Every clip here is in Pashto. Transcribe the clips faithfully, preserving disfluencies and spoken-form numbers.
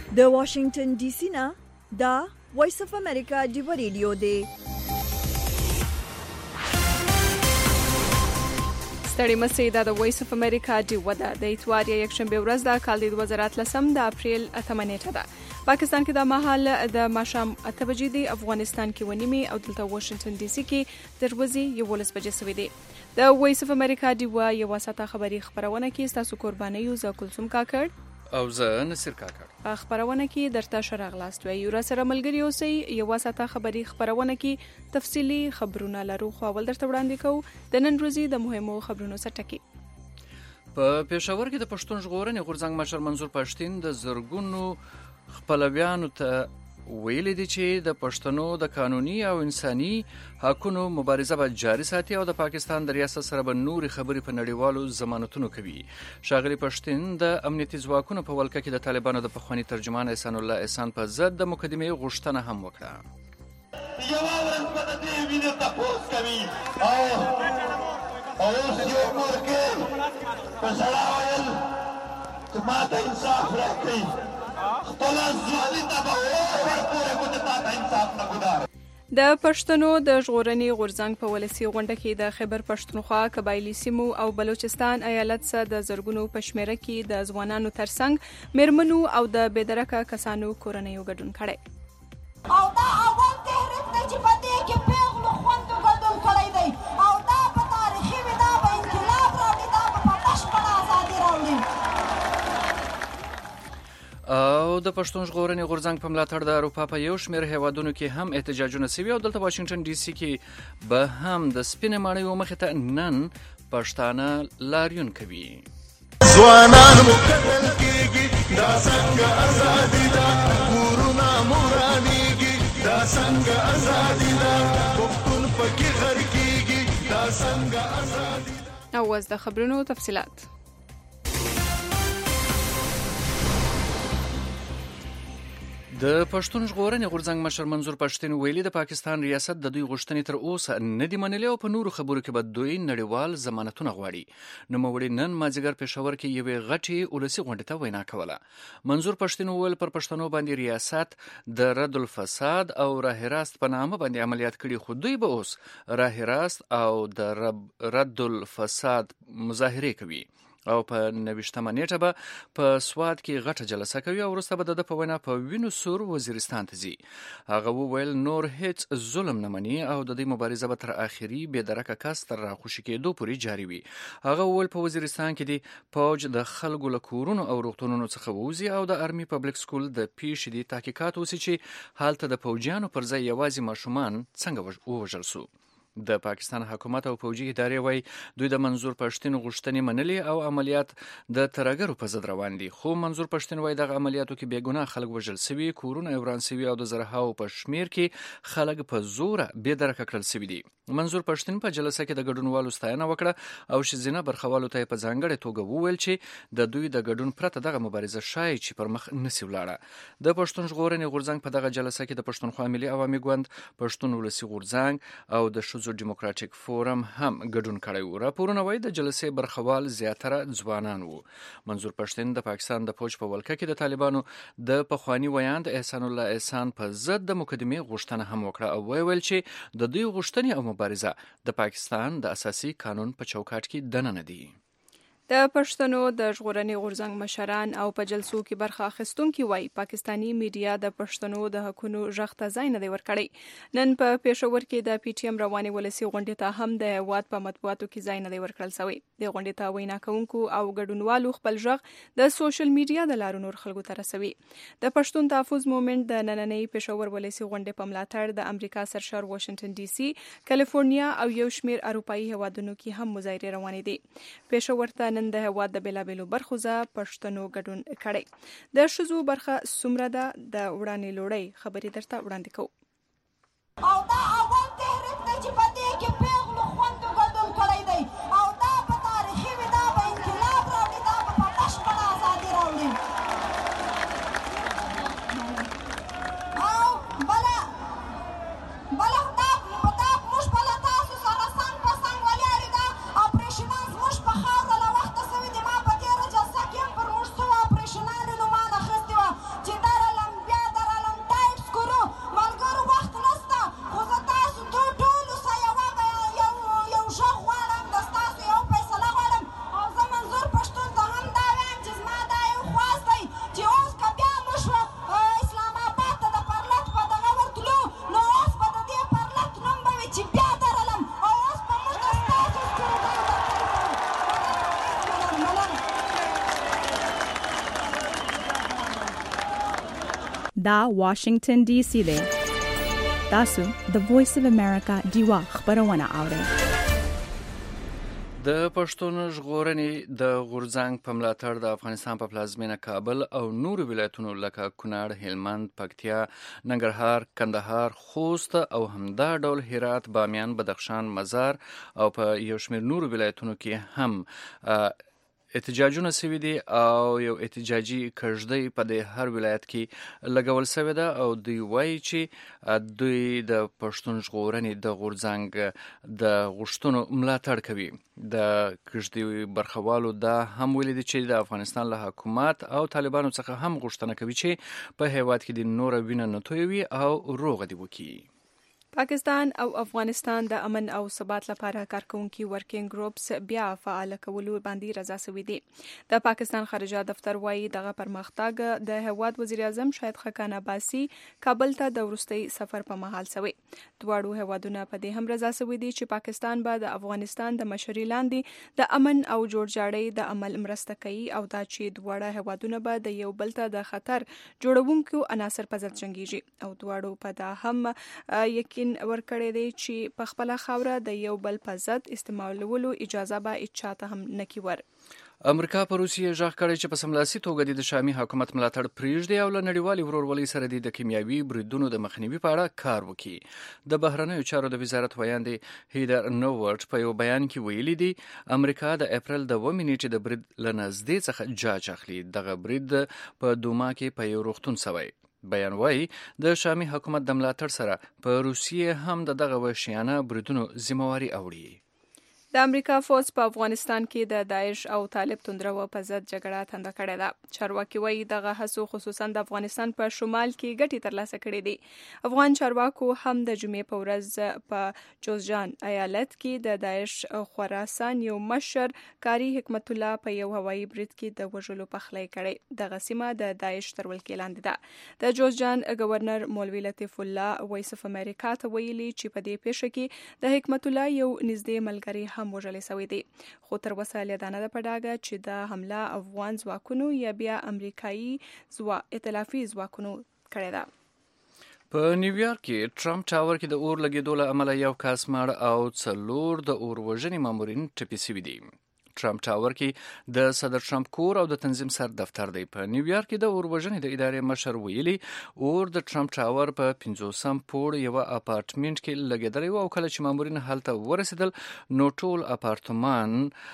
د واشنگټن ډي سي نه دا وایس اف امریکا ډیو ریډیو دی. ستړي مسئ دا د وایس اف امریکا ډیو ده. د اتوار یا یکشنبه ورځ د کال د دوه زره اتلسم د اپریل اتمه نیټه ده. پاکستان کې د مهال د ماښام اته بجې دی، افغانستان کې ونیمې او دلته واشنگټن ډي سي کې د ورځې یولس بجې شوې دي. د وایس اف امریکا ډیو یوه ساعته خبري خبرونه کې ستاسو قرباني یو زه کلثوم کاکړ او زه نصیر کاکړ په خبرونه کې درته شراغلاست وي. یو را سره ملګری اوسئ. یوه ساعته خبري خبرونه کې تفصیلی خبرونه لرو، خو اول درته وړاندې کوو د نن ورځې د مهمو خبرونو سرټکي. په پېښور کې د پښتون ژغورنې غورځنګ مشر منظور پښتين د زرګونو خپلویانو ته ویلي دي چې د پښتنو د قانوني او انساني حقونو مبارزه به جاري ساتي او د پاکستان د ریاست سره به نورې خبرې په نړیوالو ضمانتونو کوي. ښاغلي پښتين د امنیتي ځواکونو په ولکه کې د طالبانو د پخواني ترجمان احسان الله احسان په ضد د مقدمې غوښتنه هم وکړه. یوه ورځ به د دې وینې تپوس کوي او اوس یو مورګې په ژړا ویل چې ما ته انصاف راکړئ. د پښتنو د ژغورنې غورځنګ په ولسي غونډه کې د خیبر پښتونخوا قبایلي سیمو او بلوچستان ایالت څخه د زرګونو په شمېره کې د ځوانانو ترڅنګ میرمنو او د بېدرکه کسانو کورنیو ګډون کړی. او دا اول تحریک دی چې په دې کې پیغلو خوندو ګډون کړی دی او دا په تاریخي وي، دا به انقلاب راوړي، دا به په بشپړه ازادي راوړي. او د پښتون ژغورنې غورځنګ په ملاتړ د اروپا په یو شمېر هیوادونو کې هم احتجاجونه شوي او دلته واشنگټن ډي سي کې به هم د سپینې ماڼیو مخې ته نن پښتانه لاریون کوي. ځوانان مو قتل کېږي، دا څنګه ازادي ده؟ کورونه مو ورانېږي، دا څنګه ازادي ده؟ پښتون پکې غر کېږي، دا څنګه ازادي ده؟ او اوس د خبرونو تفصیلات. د پښتون ژغورنې غورځنګ مشر منظور پښتين ویلي د پاکستان ریاست د دوی غوښتنې تر اوسه نه دي منلې او په نورو خبرو کې به دوی نړیوال ضمانتونه غواړي. نوموړي نن مازدیګر پېښور کې یوې غټې ولسي غونډې ته وینا کوله. منظور پښتين وویل پر پښتنو باندې ریاست د رد الفساد او راه راست په نامه باندې عملیات کړي، خو دوی به اوس راه راست او د رد الفساد مظاهرې کوي او په نویشتمه نیټه به په سوات کې غټه جلسه کوي او وروسته به د په وینا په وینو سور وزیرستان ته ځي. هغه وویل نور هیڅ ظلم نه مني او د دې مبارزه به تر آخري بې درکه کس تر راخوشي کېدو پورې جاري وي. هغه وویل په وزیرستان کې دی پوج د خلکو له کورونو او روغتونونو څخه ووځي او د ارمي پبلک سکول د پیښې دي تحقیقات وسي چې هلته د پوجیانو پر ځای یوازې ماشومان څنګه ووژل سو. د پاکستان حکومت او پوجي ادارې وایي دوی د منظور پښتين غوښتنې منلې او عملیات د ترهګرو په ضد روان دي، خو منظور پښتين وایي دغه عملیاتو کې بې ګناه خلک وژل سوي، کورونه وران سوي او د زرهاو په شمیر کې خلک په زوره بې درکه کړل سوي دي. منظور پښتين په جلسه کې د ګډونوالو ستاینه وکړه او ښځینه برخوالو ته په ځانګړې توګه وویل چې د دوی د ګډون پرته دغه مبارزه شای چې پر مخ نسی ولاړه. د پښتون ژغورنې غورځنګ په دغه جلسه کې د پښتونخوا ملي عوامي ګوند، پښتون ولسي غورځنګ او د ښځو ډیموکراټیک فورم هم ګډون کړی و. راپورونه وایي د جلسې برخوال زیاتره ځوانان وو. منظور پښتين د پاکستان د پوج په ولکه کې د طالبانو د پخواني ویاند احسان الله احسان په ضد د مقدمې غوښتنه هم وکړه او ویل چې د دوی غوښتنې او مبارزه د پاکستان د اساسي قانون په چوکاټ کې دننه دي. د پښتنو د ژغورنې غورځنګ مشران او په جلسو کې برخه اخیستونکي وایي پاکستانی میډیا د پښتنو د حقونو غږ ته ځای نه دی ورکړی. نن په پېښور کې د پی ټی ایم روانې ولسي غونډې ته هم د هېواد په مطبوعاتو کې ځای نه دی ورکړل شوی. د غونډې ته وینا کوونکو او ګډونوالو خپل غږ د سوشل میډیا د لارو نور خلکو ته رسوي. د پښتون تحفظ مومنټ د نننۍ پېښور ولسي غونډې په ملاتړ د امریکا سرشار واشنگټن ډي سي، کالیفورنیا او یو شمېر اروپایي هېوادونو کې هم مظاهرې روانې دي. پېښور ته نن د هېواد د بېلابېلو برخو ځای پښتنو ګډون کړی. د ښځو برخه څومره ده د وړاندې لوړۍ خبرې درته وړاندې کوو. او دا اول تحریک دی چې په دې کې پیغلو خوندو ګډون کړی دی او دا په تاریخي وي، دا به انقلاب راوړي، دا به په بشپړه ازادي راوړي. او بله بله دا دا موږ بله تاسو سره څنګ په څنګ ولاړې ده. اپریشنان زموږ په خاوره له وخته سوي دي. ما په تېره جلسه کې هم پر موږ څو اپریشنانو نومان اخیستي وه چې دا دا واشنگټن ډي سي دی. تاسو د وایس اف امریکا دیوا خبرونه اورئ. د پښتون ژغورنې د غورځنګ په ملاتړ د افغانستان په پلازمینه کابل او نورو ولایتونو لکه کونړ، هلمند، پکتیا، ننګرهار، کندهار، خوست او همدا ډول هرات، بامیان، بدخشان، مزار او په یو شمېر نورو ولایتونو کې هم احتجاجونه سوي دي او یو احتجاجي کژدۍ په د هر ولایت کې لګول سوی ده او دوی وایي چې دوی د پښتون ژغورنې د غورځنګ د غوښتنو ملاتړ کوي. د کژدۍ برخوالو دا هم ویلي دي چې د افغانستان له حکومت او طالبانو څخه هم غوښتنه کوي چې په هیواد کې د نوره وینه نه تویوي او روغه دې وکړي. پاکستان او افغانستان د امن او ثبات لپاره کارکونکي ورکینګ ګروپس بیا فعال کولو باندې رضا سوي دي. د پاکستان خارجه دفتر وایي دغه پرمختګ د هیواد وزیر اعظم شاهد خاقان عباسي کابل ته د وروستي سفر په مهال سوي. دواړو هیوادونو په دې هم رضا سوي دي چې پاکستان به د افغانستان د مشرۍ لاندې د امن او جوړجاړي د عمل مرسته کوي او دا چې دواړه هیوادونه به د یو بل ته د خطر جوړونکو عناصر په ضد جنګيږي او دواړو په دا هم یقین ورکړی دی چې په خپله خاوره د یو بل په ضد استعمالولو اجازه به اچاته هم نکي ور. امریکا په روسیې ژغ کړی چې په سملاسي توګه د شامي حکومت ملاتړ پرېږدي او له نړیوالې ورورولۍ سره د کیمیاوي بریدونو د مخنیوي په اړه کار وکړي. د بهرنیو چارو د وزارت ویاندې هیدر نوورټ په یو بیان کې ویلي دي امریکا د اپریل د اووه نیټې د برید له نږدې څخه جاج اخلي. دغه برید په دوما کې په یو روغتون سوی. بیان وایي د شامي حکومت د ملاتړ سره په روسیې هم د دغه وحشیانه بریدونو ذمہواري اوړي. د امریکا فوج په افغانستان کې د داعش او طالب توندرو په ضد جګړه تنده کړې ده. چارواکي وایي دغه هڅو خصوصا د افغانستان په شمال کې ګټې ترلاسه کړې دي. افغان چارواکو هم د جمعې په ورځ په جوزجان ایالت کې د داعش خراسان یو مشر کاری حکمت الله په یو هوایي برید کې د وژلو پخلی کړی. دغه سیمه د داعش تر ولکې لاندې ده. د جوزجان گورنر مولوي لطیف الله وایس اف امریکا ته ویلي چې په دې پیښه کې د حکمت الله یو نږدې ملګری هم وژل شوی دی. خو تر اوسه لیدانه ده په ډاګه چې دا حمله افغان ځواکونو یا بیا امریکایي ځوا ائتلافي ځواکونو کړې ده. په نیویارک کې ټرمپ ټاور کې د اور لګېدو له امله یو کس مړ او څلور د اور وژنې مامورین ټپي شوي دي. ټرمپ ټاور کې د صدر ټرمپ کور او د تنظیم سر دفتر دی. په نیویارک کې د اور وژنې د ادارې مشر ویلي اور د ټرمپ ټاور په پنځوسم پوړ یو اپارټمنټ کې لګېدلی و او کله چې مامورین هلته ورسېدل نو ټول اپارتمان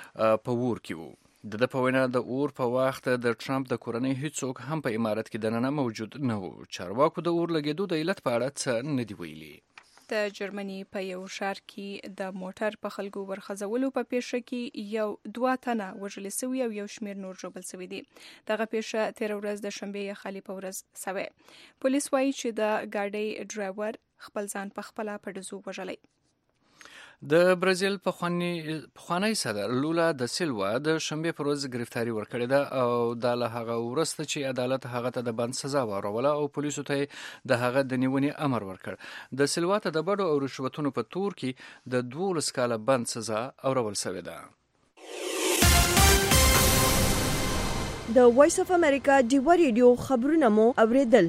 په اور کې وو. د ده په وینا د اور په وخت د ټرمپ د کورنۍ هیڅوک هم په عمارت کې دننه موجود نه و. چارواکو د اور لګېدو د علت په اړه څه نه دي ویلي. د جرمني په یو ښار کې د موټر په خلکو ورخځولو په پیښه کې یو دوه تنه وژل شوي او یو شمېر نور ژوبل شوي دي. دغه پیښه تېره ورځ د شنبې یا خالي په ورځ شوې. پولیس وایي چې د ګاډۍ ډرایور خپل ځان په خپله په ډزو وژلی. د برازیل پخوانی صدر لولا د سیلوا د شنبې پر ورځ گرفتاری ورکړې ده او دا له هغه وروسته چې عدالت هغه ته د بند سزا واروله او پولیسو ته د هغه د نیونې امر ورکړ. د سیلوا ته د بډو او رشوتونو په تور کې د دولس کاله بند سزا اورول شوې ده. د وایس اف امریکا دیوا ریډیو خبرونه مو اوریدل.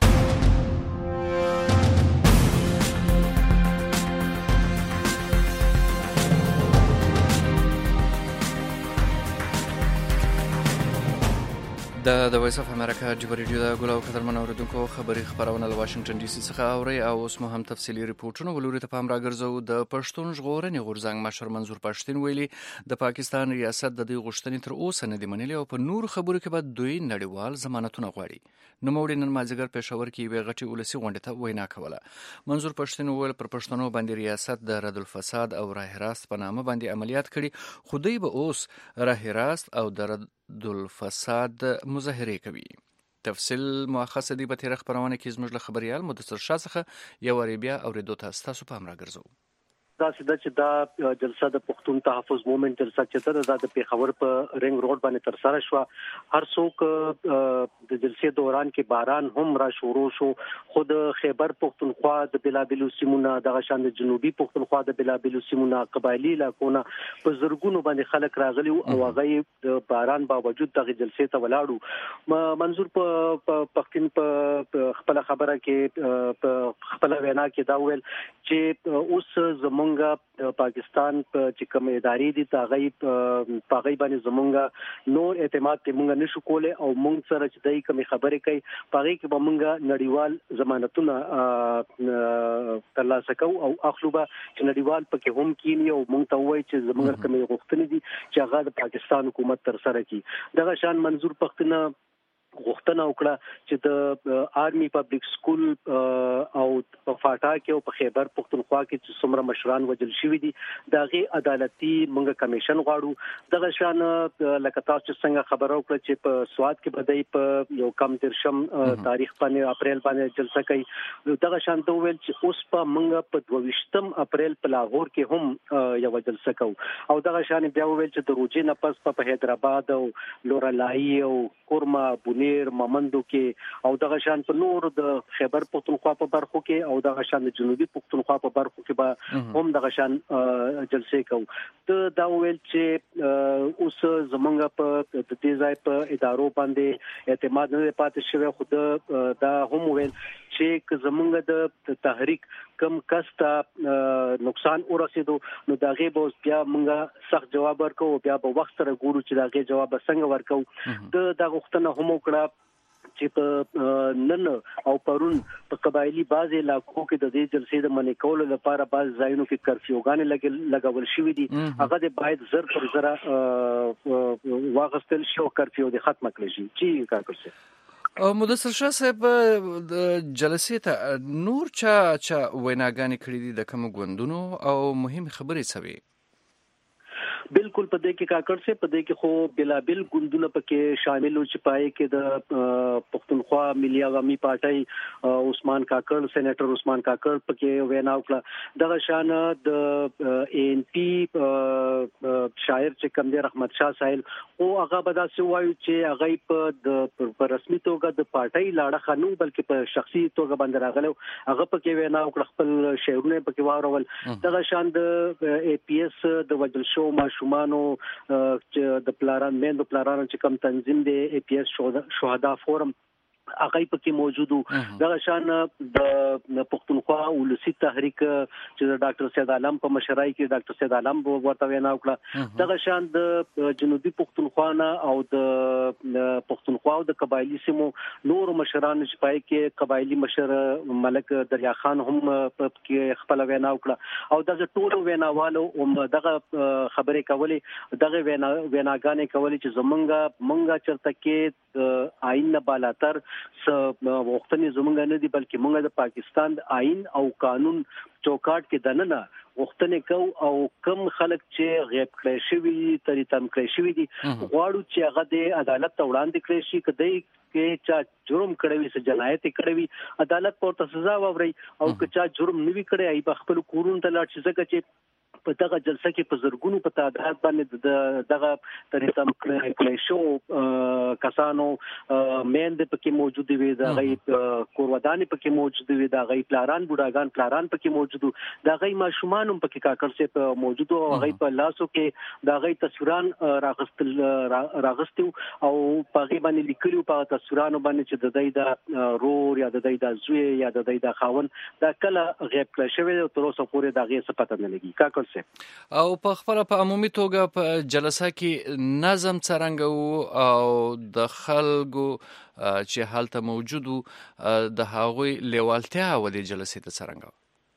د د وایس اف امریکا دیوا ریډیو د ګل او قدرمن اوریدونکو خبري خبرونه له واشنگټن ډي سي څخه اوري او اوس مو هم تفصيلي ریپورتونه ولوري ته پام راګرځو. د پښتون ژغورنې غورځنګ مشر منظور پښتين ویلي د پاکستان ریاست د دې غوښتنې تر اوسه نه دی منلې او په نور خبرو کې به دوی نړیوال ضمانتونه غواړي. نو موږ نن مازیګر پېښور کې یوې غټې ولسي غونډې ته وینا کوله. منظور پښتين وویل پر پښتنو باندې ریاست د رد الفساد او راه راست په نامه باندې عملیات کړي خو دوی به اوس راه راست او د رد الفساد مظاهره کوي. تفصیل مؤخص دی په تیر خبرونه کې زموږ له خبريال مدثر شاه څخه یو ریبیا اوریدو تاسو تاسو پام راګرځو. داسې ده چې دا جلسه د پښتون تحفظ موومېنټ جلسه چې ده د پیښور په رنګ روډ باندې تر سره شو. هر څوک د جلسې دوران کې باران هم را شروع شو، خود خیبر پښتونخوا د بلابلو سیمونه دغه شان د جنوبي پښتونخوا د بلابلو سیمونه قبایلی علاقونه په زرګونو باندې خلک راغلي او هغه د باران باوجود دغه جلسې ته ولاړو. منظور په پښتون په خپل خبره کې په خپل وینا کې دا ویل چې اوس زمونږ پاکستان په چې کوم ادارې دي تاغي په غي باندې زمونږ نور اعتماد کې مونږ نشو کولای او مونږ سره چې دای کوم خبرې کوي په غي کې به مونږ نړیوال ضمانتونه ترلاسه کوو او اخلوبه چې نړیوال پکې هم کینی او مونږ ته وایي چې زمونږ کوم غوښتنې دي چې هغه د پاکستان حکومت تر سره کړي. دغه شان منظور پښتنه غوښتنه وکړه چې د آرمي پبلک سکول او په فاټا کې او په خیبر پښتونخوا کې چې څومره مشران وجل شوی دي دغه عدالتي موږ کمیشن غواړو. دغه شان لکه تاسو څنګه خبرو کړ چې په سواد کې بدای په یو کم ترشم تاریخ باندې اپریل باندې جلسه کوي. دغه شان ته ویل چې اوس په موږ په دویشتم اپریل په لاهور کې هم یو جلسه کوو او دغه شان بیا ویل چې د روزي نه پس په حیدرآباد او لورلای او کورما نیر ممندو کې او دغه شان په نور د خیبر پښتونخوا په برخو کې او دغه شان د جنوبي پښتونخوا په برخو کې به هم دغه شان جلسې کوو. ته دا ویل چې اوس زمونږ په د دې ځای په ادارو باندې اعتماد نه پاتې شوی، خو دا هم ویل چې زمونږ د تحریک کم کس ته نقصان ورسېدو نو دغه به بیا موږ سخت جواب ورکو، بیا به وخت سره ګورو چې دغه جواب څنګه ورکو. د دغه غوښتنه هم وکړه چې په نن او پرون په قبایلی بعض علاقو کې د دې جلسې د منې کولو لپاره بعض ځایونو کې کرفیوګانې لګول شوې دي، هغه د باید زر پر زر واغستل شي او کرفیو د ختمه کړي شي. چې کار کوي او مدثر شاه صاحب جلسې ته نور چا چا ویناګانې کړې دي د کوم غوندونو او مهم خبرې سوي؟ بالکل په دې کې کاکړ سه په دې کې خو بلابل ګوندونه پکې شامل او چې پای کې د پښتونخوا ملي عوامي پارټي عثمان کاکړ سېنیټر عثمان کاکړ پکې وینا وکړه. دغه شان د ان پی شاعر چې کوم دی رحمت شاه ساحل او هغه به دا څه وایي چې هغه په د رسمي توګه د پارټي لاړه خنو بلکې په شخصي توګه باندې راغلو، هغه پکې وینا وکړه، خپل شعرونه پکې واورول. دغه شان د ای پی ایس د وجل شو شومانو چې د پلاران مېندو پلاران چې کوم تنظیم دی ای پی ایس شهدا فورم هغه پکې موجودو. دغه شان د پښتونخوا ولسی تحریک چې د ډاکټر سید عالم په مشرۍ کې ډاکټر سید عالم ورته وینا وکړه. دغه شان د جنوبي پښتونخوا او د پښتونخوا او د قبایلی سیمو نور مشران چې پای کې قبایلی مشر ملک دریا خان هم په خپل وینا وکړه او دغه ټولو ویناوالو هم دغه خبرې کولې، دغه وینا ویناګانې کولې چې زمونږه مونږه چرته کې آئین نه بالاتر س وختنې زمونږ نه دي بلکې مونږ د پاکستان د آئین او قانون چوکاټ کې دننه وختنې کو او کم خلک چې غیب کړی شوی تری تم کړی شوی دي غواړو چې هغه د عدالت ته وړاندې کړی شي. کدی کې چا جرم کړی وي څه جنایت کړی وي عدالت په سزا ووري او که چا جرم نوي کړی ای په خپل کورون ته لاړ شي ځکه چې په دغه جلسه کې په زرګونو په تعداد باندې دغه تری تم کړی شو کسانو مېند پکې موجود وي، د غي کورودانې پکې موجود وي، د غي پلاران بوډاګان پلاران پکې موجود، د غي ماشومان هم پکې کاکړ سه موجود او غي په لاسو کې د غي تصویران راغستل راغستو او په غي باندې لیکلو په تصویرانو باندې چې د دې د رور یا د دې د زوی یا د دې د خاون دا کله غیب کړی شوی او تر اوسه پورې دا غي څه پته نه لګي. کاکړ او په خپل په عمومي توګه په جلسه کې نظم څرنګه او د خلکو چې حالت موجودو د هغوی لیوالتیا و د جلسې ته څرنګه؟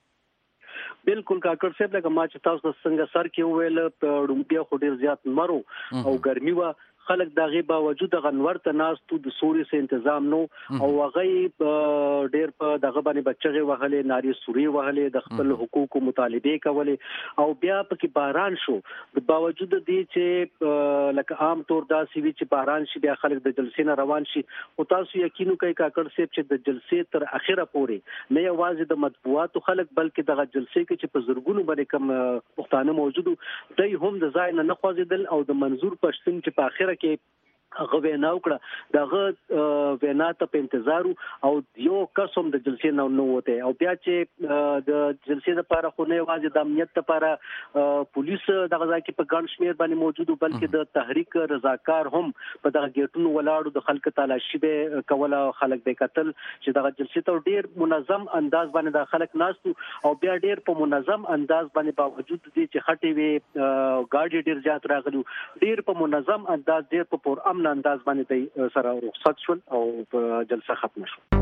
بالکل کاکړ صاحب لکه ما چې تاسو څنګه سر کې ویل په ډومبیا خو ډیر زیات مرو او ګرمي و، خلک دغه باوجود غنور ته ناستو د سوري سه تنظیم نو او هغه ډیر په دغه باندې بچغه وهلې ناری سوري وهلې د خپل حقوقو مطالبه کولې او بیا پکې باران شو د باوجود دې چې لکه عام طور دا سی وی چې باران شي بیا خلک د جلسې نه روان شي او تاسو یقینو کوي کاکړ صاحب چې د جلسې تر اخره پورې نه یوازې د مطبوعاتو خلک بلکې دغه جلسې کې چې په زرګونو باندې کم پښتانه موجودو دای هم د ځای نه خوځیدل او د منظور پښتون چې په اخره کې هغه وینا وکړه دغه وینا ته په انتظار او یو قسم د جلسې نو نو وته او بیا چې د جلسې لپاره خو نه واځي د امنیت لپاره پولیس دغه ځای کې په ګڼ شمیر باندې موجودو بلکې د تحریک رضاکار هم په دغه گیټونو ولاړو د خلک تلاشي به کوله خلک به قتل چې دغه جلسې ته ډیر منظم انداز باندې د خلک ناستو او بیا ډیر په منظم انداز باندې باوجود دي چې خټي وي ګاډي ډیر زیات راغلو ډیر په منظم انداز ډیر په پر امن انداز باندې سره رخصت شول او جلسه ختم شو.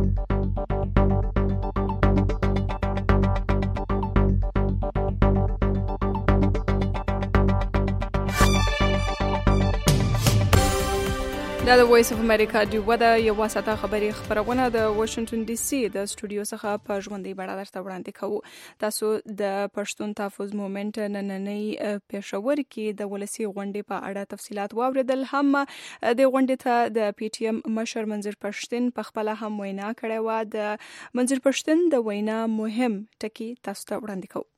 دا د وایس اف امریکا دی ودا یو واسطه خبري خبرونه د واشنگټن ډي سي د سټوډیو څخه په ژوندۍ بڼه درته وړاندې کوو. تاسو د پښتون تحفظ موومېنټ نننۍ پېښور کې د ولسی غونډې په اړه تفصيلات واوریدل. هم د غونډې ته د پی ټی ایم مشر منظور پښتون په خپل هم وینا کړې و. د منظور پښتون د وینا مهم ټکی تاسو ته وړاندې کوو.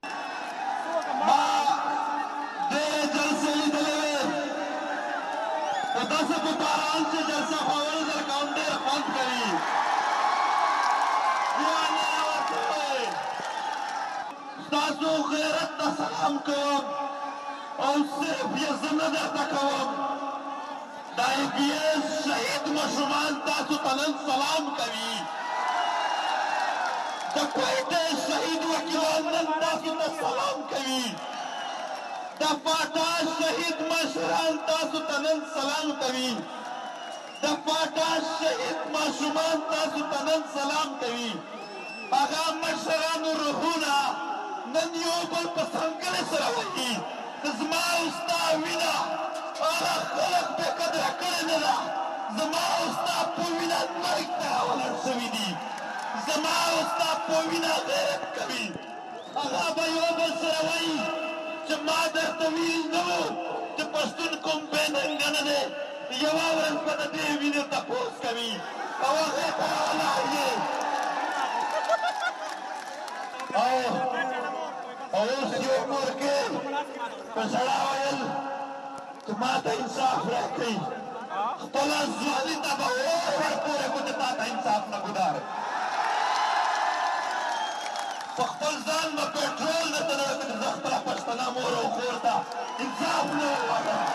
تاسو غیرت ته سلام کوم او صرف یې زه نه درته کوم د ای پي ایس شهید ماشومان تاسو ته نن سلام کوي د کویټې شهید وکیلان نن تاسو ته سلام کوي د پاټا شهید مشران تاسو ته نن سلام کوي د پاټا شهید ماشومان تاسو ته نن سلام کوي. هغه مشرانو روحونه نن یو بل په څنګه سره وایي زما او ستا وینا هغه خلک بې قدره کړې نه ده. زما او ستا په وینا مرګ ته راولاړ شوي دي. زما او ستا په وینا غیرت کوي. هغه به یو بل سره وایي چې ما درته ویل نه وو چې پښتون کوم بې ننګه نه دی. یوه ورځ به د دې وینې تپوس کوي او هغې ته راولاړ یې او او اوس یو مورګې په ژړا ویل چې ما ته انصاف راکړئ. خپله ځواني ته به اور ورپورې کړو چې تا ته انصاف نه ګدار په خپل ځان به پېټرول نه تللی چې زه خپله پښتنه مور او خور ته انصاف نه ورکړم.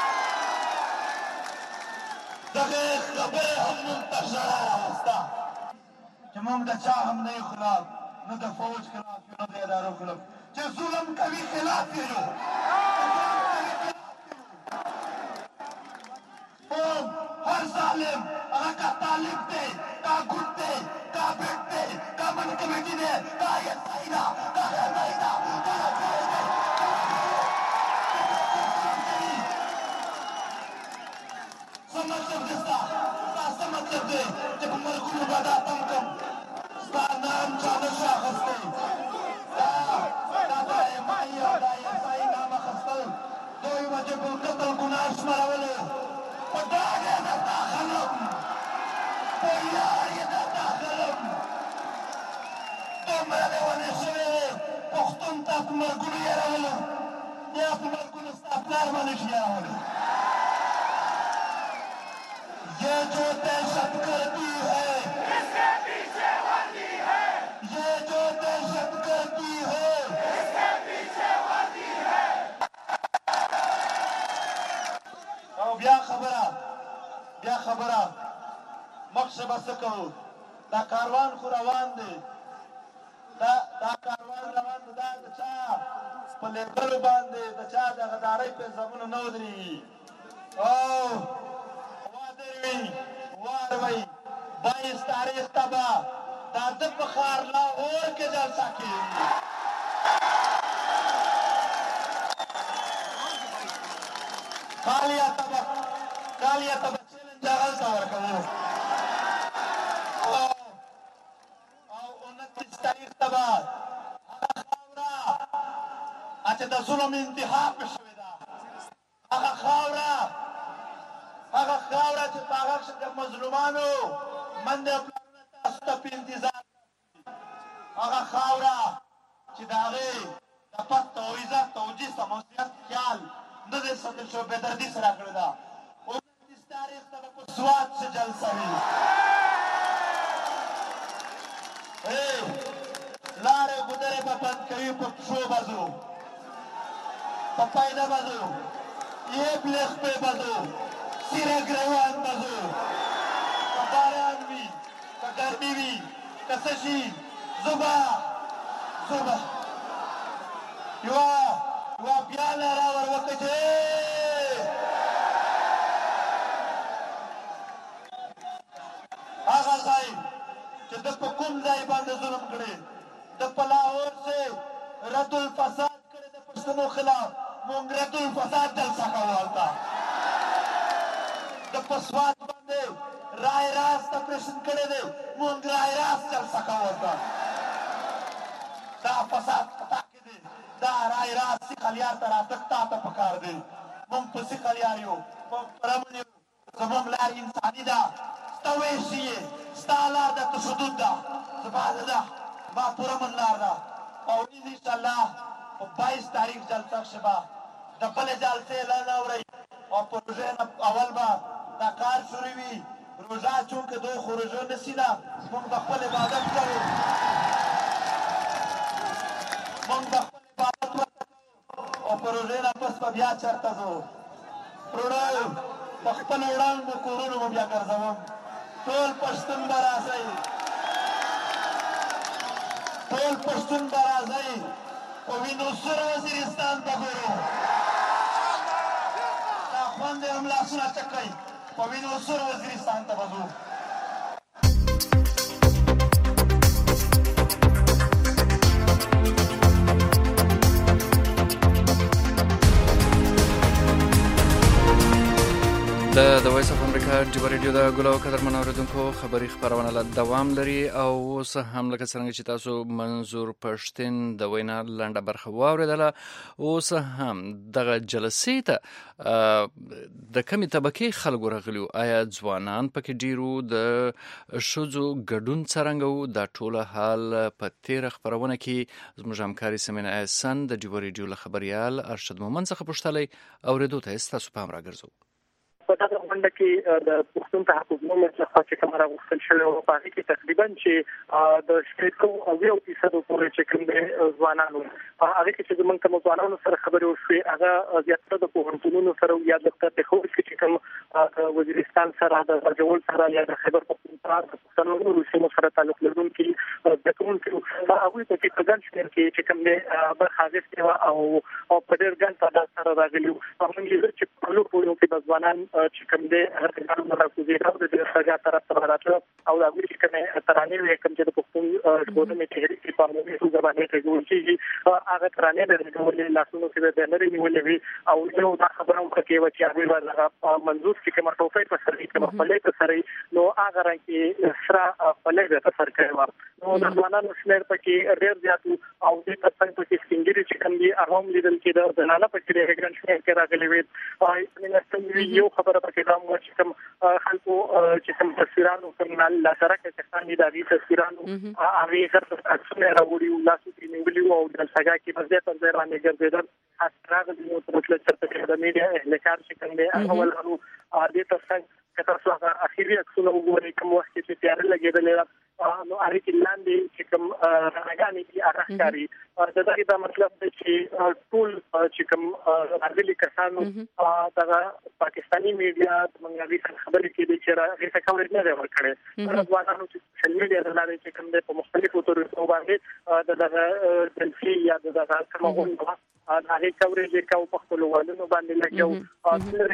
دغې خبرې هم موږ ته ژړا راوسته چې موږ د چا هم نه یو خلاف نه د فوج خلاف یو نه د ادارو خلاف چې ظلم کوي خلاف یې یو قوم هر ظالم هغه کا طالب دی کا ګوټ دی کا بیټ دی کا من کمیټي دی کا ایسائی ده کا غیرمائی ده کا رفیع دی څه مطلب دی ستا ستا څه مطلب دی چې په مرګونو به دا تم کړم ستا نام چا نشي اخیستی دا دا د ایمائی او دا ایسائی نام اخیستل دوی وجب القتل ګناه شمارولو په ډاډ یې درته اخلم په یار یې درته اخلم دومره لیونې شوې وې پښتون ته په مرګونو یېرولو بیا په مرګونو ستا پلار به نشي یېرولی ये जो दहशत गर्दी है इसके पीछे वर्दी है ये जो दहशत गर्दी है इसके पीछे वर्दी है او بیا خبره بیا خبره مخشه بس کوو دا کاروان خو روان دی دا دا کاروان روان دی دا د چا په لیبلو باندې د چا د غدارۍ پیزامونه نه ودرېږي او واروي بایس تاریخ تبا دا د بخار لاهور کې جلسه کېږي خالیه تبا کالیا ته به چیلنج هغلته ورکوو او انتیس تاریخ ته به هغه خاوره چې د ظلم انتها پې شوې ده هغه خاوره هغه خاوره چې په هغه کښې د مظلومانو مندې او پلرونه تاسو ته په انتظار هغه خاوره چې د هغې د پت او عزت او جسم او صحت خیال نه دی ساتل شوی بېدردي سره کړې ده انتیس تاریخ ته به په سوات څه جلسه وي لارې ګودرې به بند کوي په پښو به ځو په پایده به ځو یې بلېخ پې به ځو سیره ګریوان به ځو که باران وي که ګرمي وي که څه شي زه به زه به یوه یوه بیا ناره ور وکړه چې هغه ځای چې ده په کوم ځای باندې ظلم کړی د په لاهور سے رد الفساد کړی د پښتنو خلاف مونږ رد الفساد جلسه کوو هلته د په سوات باندې رای راست اپریشن کړی دی مونږ رای راست جلسه کوو هلته دا فساد په تا کې دی دا رای راست سیخلیار ته راتګ تا ته پکار دی مونږ په سیخلیار یو مونږ په رمن یو زمونږ لار انساني ده ستا ویشي یې ستا لار د تشدد ده زما ده زما پوره من لار ده او انشاءالله په بایس تاریخ جلسه کښې به د بلې جلسې اعلان اورئ او په روژې نه اول به دا کار شروع وي روژه چونکې دوی خو روژه نسي نه مونږ به خپل عبادت کوو مونږ به خپل عبادت ورته کوو او په روژې نه پس به بیا چېرته ځو وروڼو په خپلو وړانګو کورونو به بیا ګرځوم ټول پښتون به راځئ ټول پښتون به راځئ په وینو سور وزیرستان ته ګورو دا خوندې هم لاسونه چکئ په وینو سور وزیرستان ته به ځو د د وایس اف امریکا جبه ریډیو د ګلو قدرمن اورېدونکو خبري خپرونه له دوام لري او اوس هم لکه څرنګه چې تاسو منظور پښتين د وینا لنډه برخه واورېدله اوس هم دغه جلسې ته د کمې طبقې خلکو راغلي آیا ځوانان پکې ډیرو د ښځو ګډون څرنګه و دا ټوله حال په تېره خپرونه کې زموږ همکاري سمینا احسان د جبه ریډیو له خبریال ارشد مومند څخه پوښتلی اورېدو ته یې ستاسو پام راګرځو په دغه غونډه کې د پښتون تحفظ مومند څخه چې کومه راغوښتل شوې وه په هغې کې تقریبا چې د شپېتو اویو فیصدو پورې چې کوم دی ځوانان وو په هغې کې چې زموږ کومو ځوانانو سره خبرې وشوې هغه زیاتره د پوهنتونونو سره یا د پېښور کې چې کوم د وزیرستان سره د غرجول سره یا د خیبر پختونخوا د پښتنو نورو سیمو سره تعلق لرونکي زده کوونکي هغوی پکې په ګڼ شمېر کې چې کوم دی برخه اخیستې وه او په ډېر ګڼ تعداد سره راغلي وو موږ لیدل چې په ټولو پوړیو کې به ځوانان چې کوم دی هر کله مراکزې او د سرګا طرف ته راځي او دا وی چې کومه ترانې وي کوم چې د پښتون ژغورنې تحریک په معنی څه زبانه ته جوړ شي هغه ترانې د ډول لاسونو کې د نری نیولې وي او یو دا خبره هم کوي چې هغه ورغه منظور چې کومه ټوپۍ په سر کې کومه خپلې په سر نو هغه راکې سره خپلې په سر کې و نو د ځوانانو شمېر پکې ډېر زیات او د تاسو په کې سپینګری چې کوم دي هغه هم لیدل کې د زنانه په کې ډېر شمېر کې راغلي وي او یو خبره پکې دا مو چې کوم خلکو چې کوم تصویرانو کوم لا سره کې څنګه د دې تصویرانو هغه سره څنګه راوړي او لاسو کې نیولي او د سګا کې په ځای پر ځای باندې ګرځیدل اثرات د مطلب چې د میډیا اهلکار چې کوم دی اول هغه د تاسو کته څنګه اخیری عکسونه وګورئ کوم وخت چې تیار لګیدل نو هغه کې لاندې چې کوم راګانی کې اړخکاری دا دا مطلب دی چې ټول چې کوم ارګلی کسانو دا پاکستانی میډیا منګاوي خبرې کې چې راغی څه کوي نه ورکړي ځوانانو چې سوشل میډیا د لارې چې کوم د مختلفو طریقو باندې د دغه یا د دغه کومه هغه کوریج کو په خپل ولونو باندې لګیو او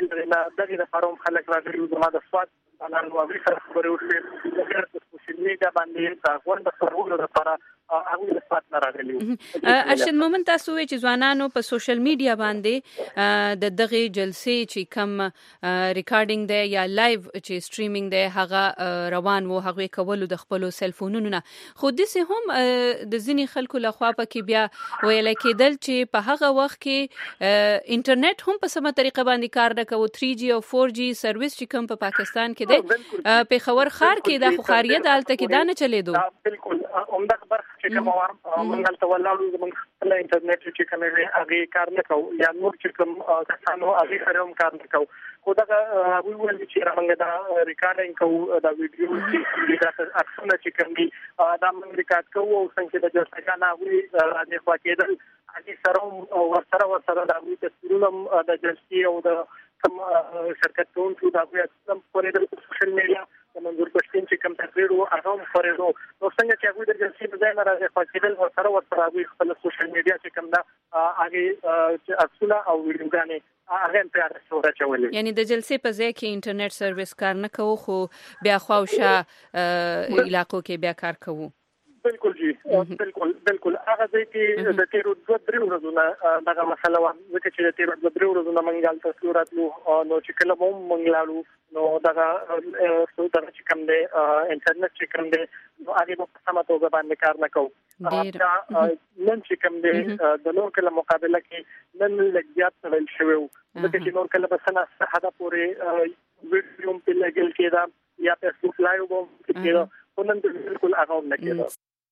دغه د فارم خلک راغلي زما د سواد نن واوی سره خبرې وشوې د سوشل میډیا باندې دا غونډه سرور لپاره هغه د سواد راغلي. ارشد مومن تاسو چې ځوانانو په سوشل میډیا باندې د دغه جلسې چې کم ریکارډینګ دی یا لایو چې سټریمینګ دی هغه روان وو هغه کولو د خپل سل فونونو نه خو د سه هم د ځینی خلکو لخوا پکې بیا ویل کېدل چې په هغه وخت کې انټرنیټ هم په سمه طریقه باندې کار نه کوي تھری جی او فور جی سرویس چې کوم په پاکستان کې دی په خبر خار کې د خاریه دالته کې دا نه چلیدو. بالکل عمده خبر چې کوم موږ ته ولاړو زموږ خپل انټرنیټ چې کوم دی هغه کار نه کوي یا نور چې کوم کسانو هغه سره هم کار نه کوي خو دا وی ول چې موږ دا ریکارډینګ کوو دا ویډیو چې دا اکثر چې کوم دی دا موږ ریکارډ کوو او څنګه د ځکه نه وی راځي خو کېدل هغه سره ورسره ورسره دا وی تصویرونه د جلسې او د کوم شرکت کوونکو دا وی اصلا پرې د سوشل میډیا د منظور پښتين چې کوم تقریر او هغه پرې نو څنګه چې هغه د جلسې په ځای نه راځي خو کېدل ورسره ورسره وی خپل سوشل میډیا چې کوم دا هغه اصلا او ویډیوګانې هغه په اړه څه راچولې یعنی د جلسې په ځای کې انټرنیټ سرویس کار نه کوو خو بیا خواوشه علاقو کې بیا کار کوو. بالکل جی بالکل بالکل هغه ځای کې د تیرو دوه درې ورځو نه دغه مسله و ځکه چې د تیرو دوه درې ورځو نه منګال تاسو راتلو نو چې کله مو منګلالو نو دغه څو دغه چې کوم دی انټرنیټ چې کوم دی نو هغه په سمه توګه باندې کار نه کوو. نن چې کوم دی د نور کله مقابله کې نن لګیات تړل شوی و ځکه چې نور کله په سنه حدا پورې ویډیو په لګل کېدا یا په فیسبوک لایو باندې کېدا نن بالکل هغه نه کېدا.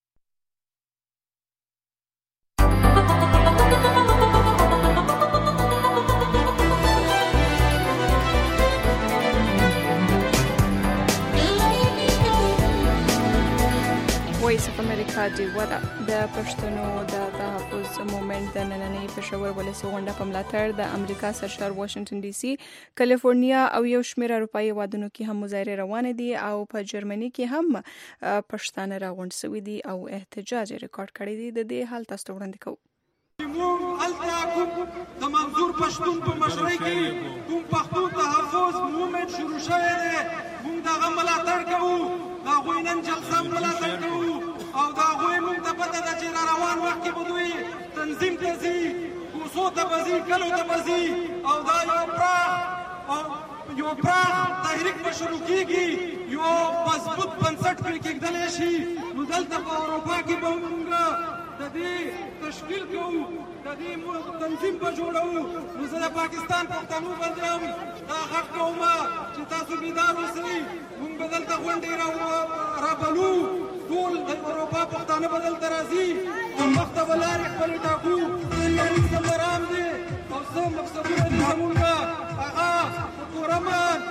وایس اف امریکا دی ودا د پښتنو د تحفظ مومنت د نننۍ پېښور ولسي غونډه په ملاتړ د امریکا سرشار واشنگټن ډي سي کالیفورنیا او یو شمېر اروپایي وادونو کې هم مظاهره روانه دي او په جرمني کې هم پښتانه راغونډ شوي دي او احتجاج ریکارډ کړی دي. د دې حال تاسو وړاندې کوو. موږ الته د منظور پښتون په مشرۍ کې کوم پښتون تحفظ مومنت شروع شوی دی موږ دغه ملاتړ کوو دا غوی نن جلسه ملاتړ کوو او دا غوی موږ ته پته ده چې را روان وخت کې به دوی تنظیم ته ځي کوڅو ته به ځي کلو ته به ځي او دا یو پراخ او یو پراخ تحریک به شروع کېږي یو مضبوط بنسټ پرې کېږدلی شي نو دلته په اروپا کې به موږ د دې تشکیل کوو د دې تنظیم به جوړوو نو زه د پاکستان پښتنو باندې هم دا غږ کوم چې تاسو بیدار اوسئ موږ به دلته غونډې رابلو ټول د اروپا پښتانه به دلته راځي او مخته به لارې خپلې ټاکو یعنې څه مرام دی او څه مقصدونه دي زمونږ هغه په کورمن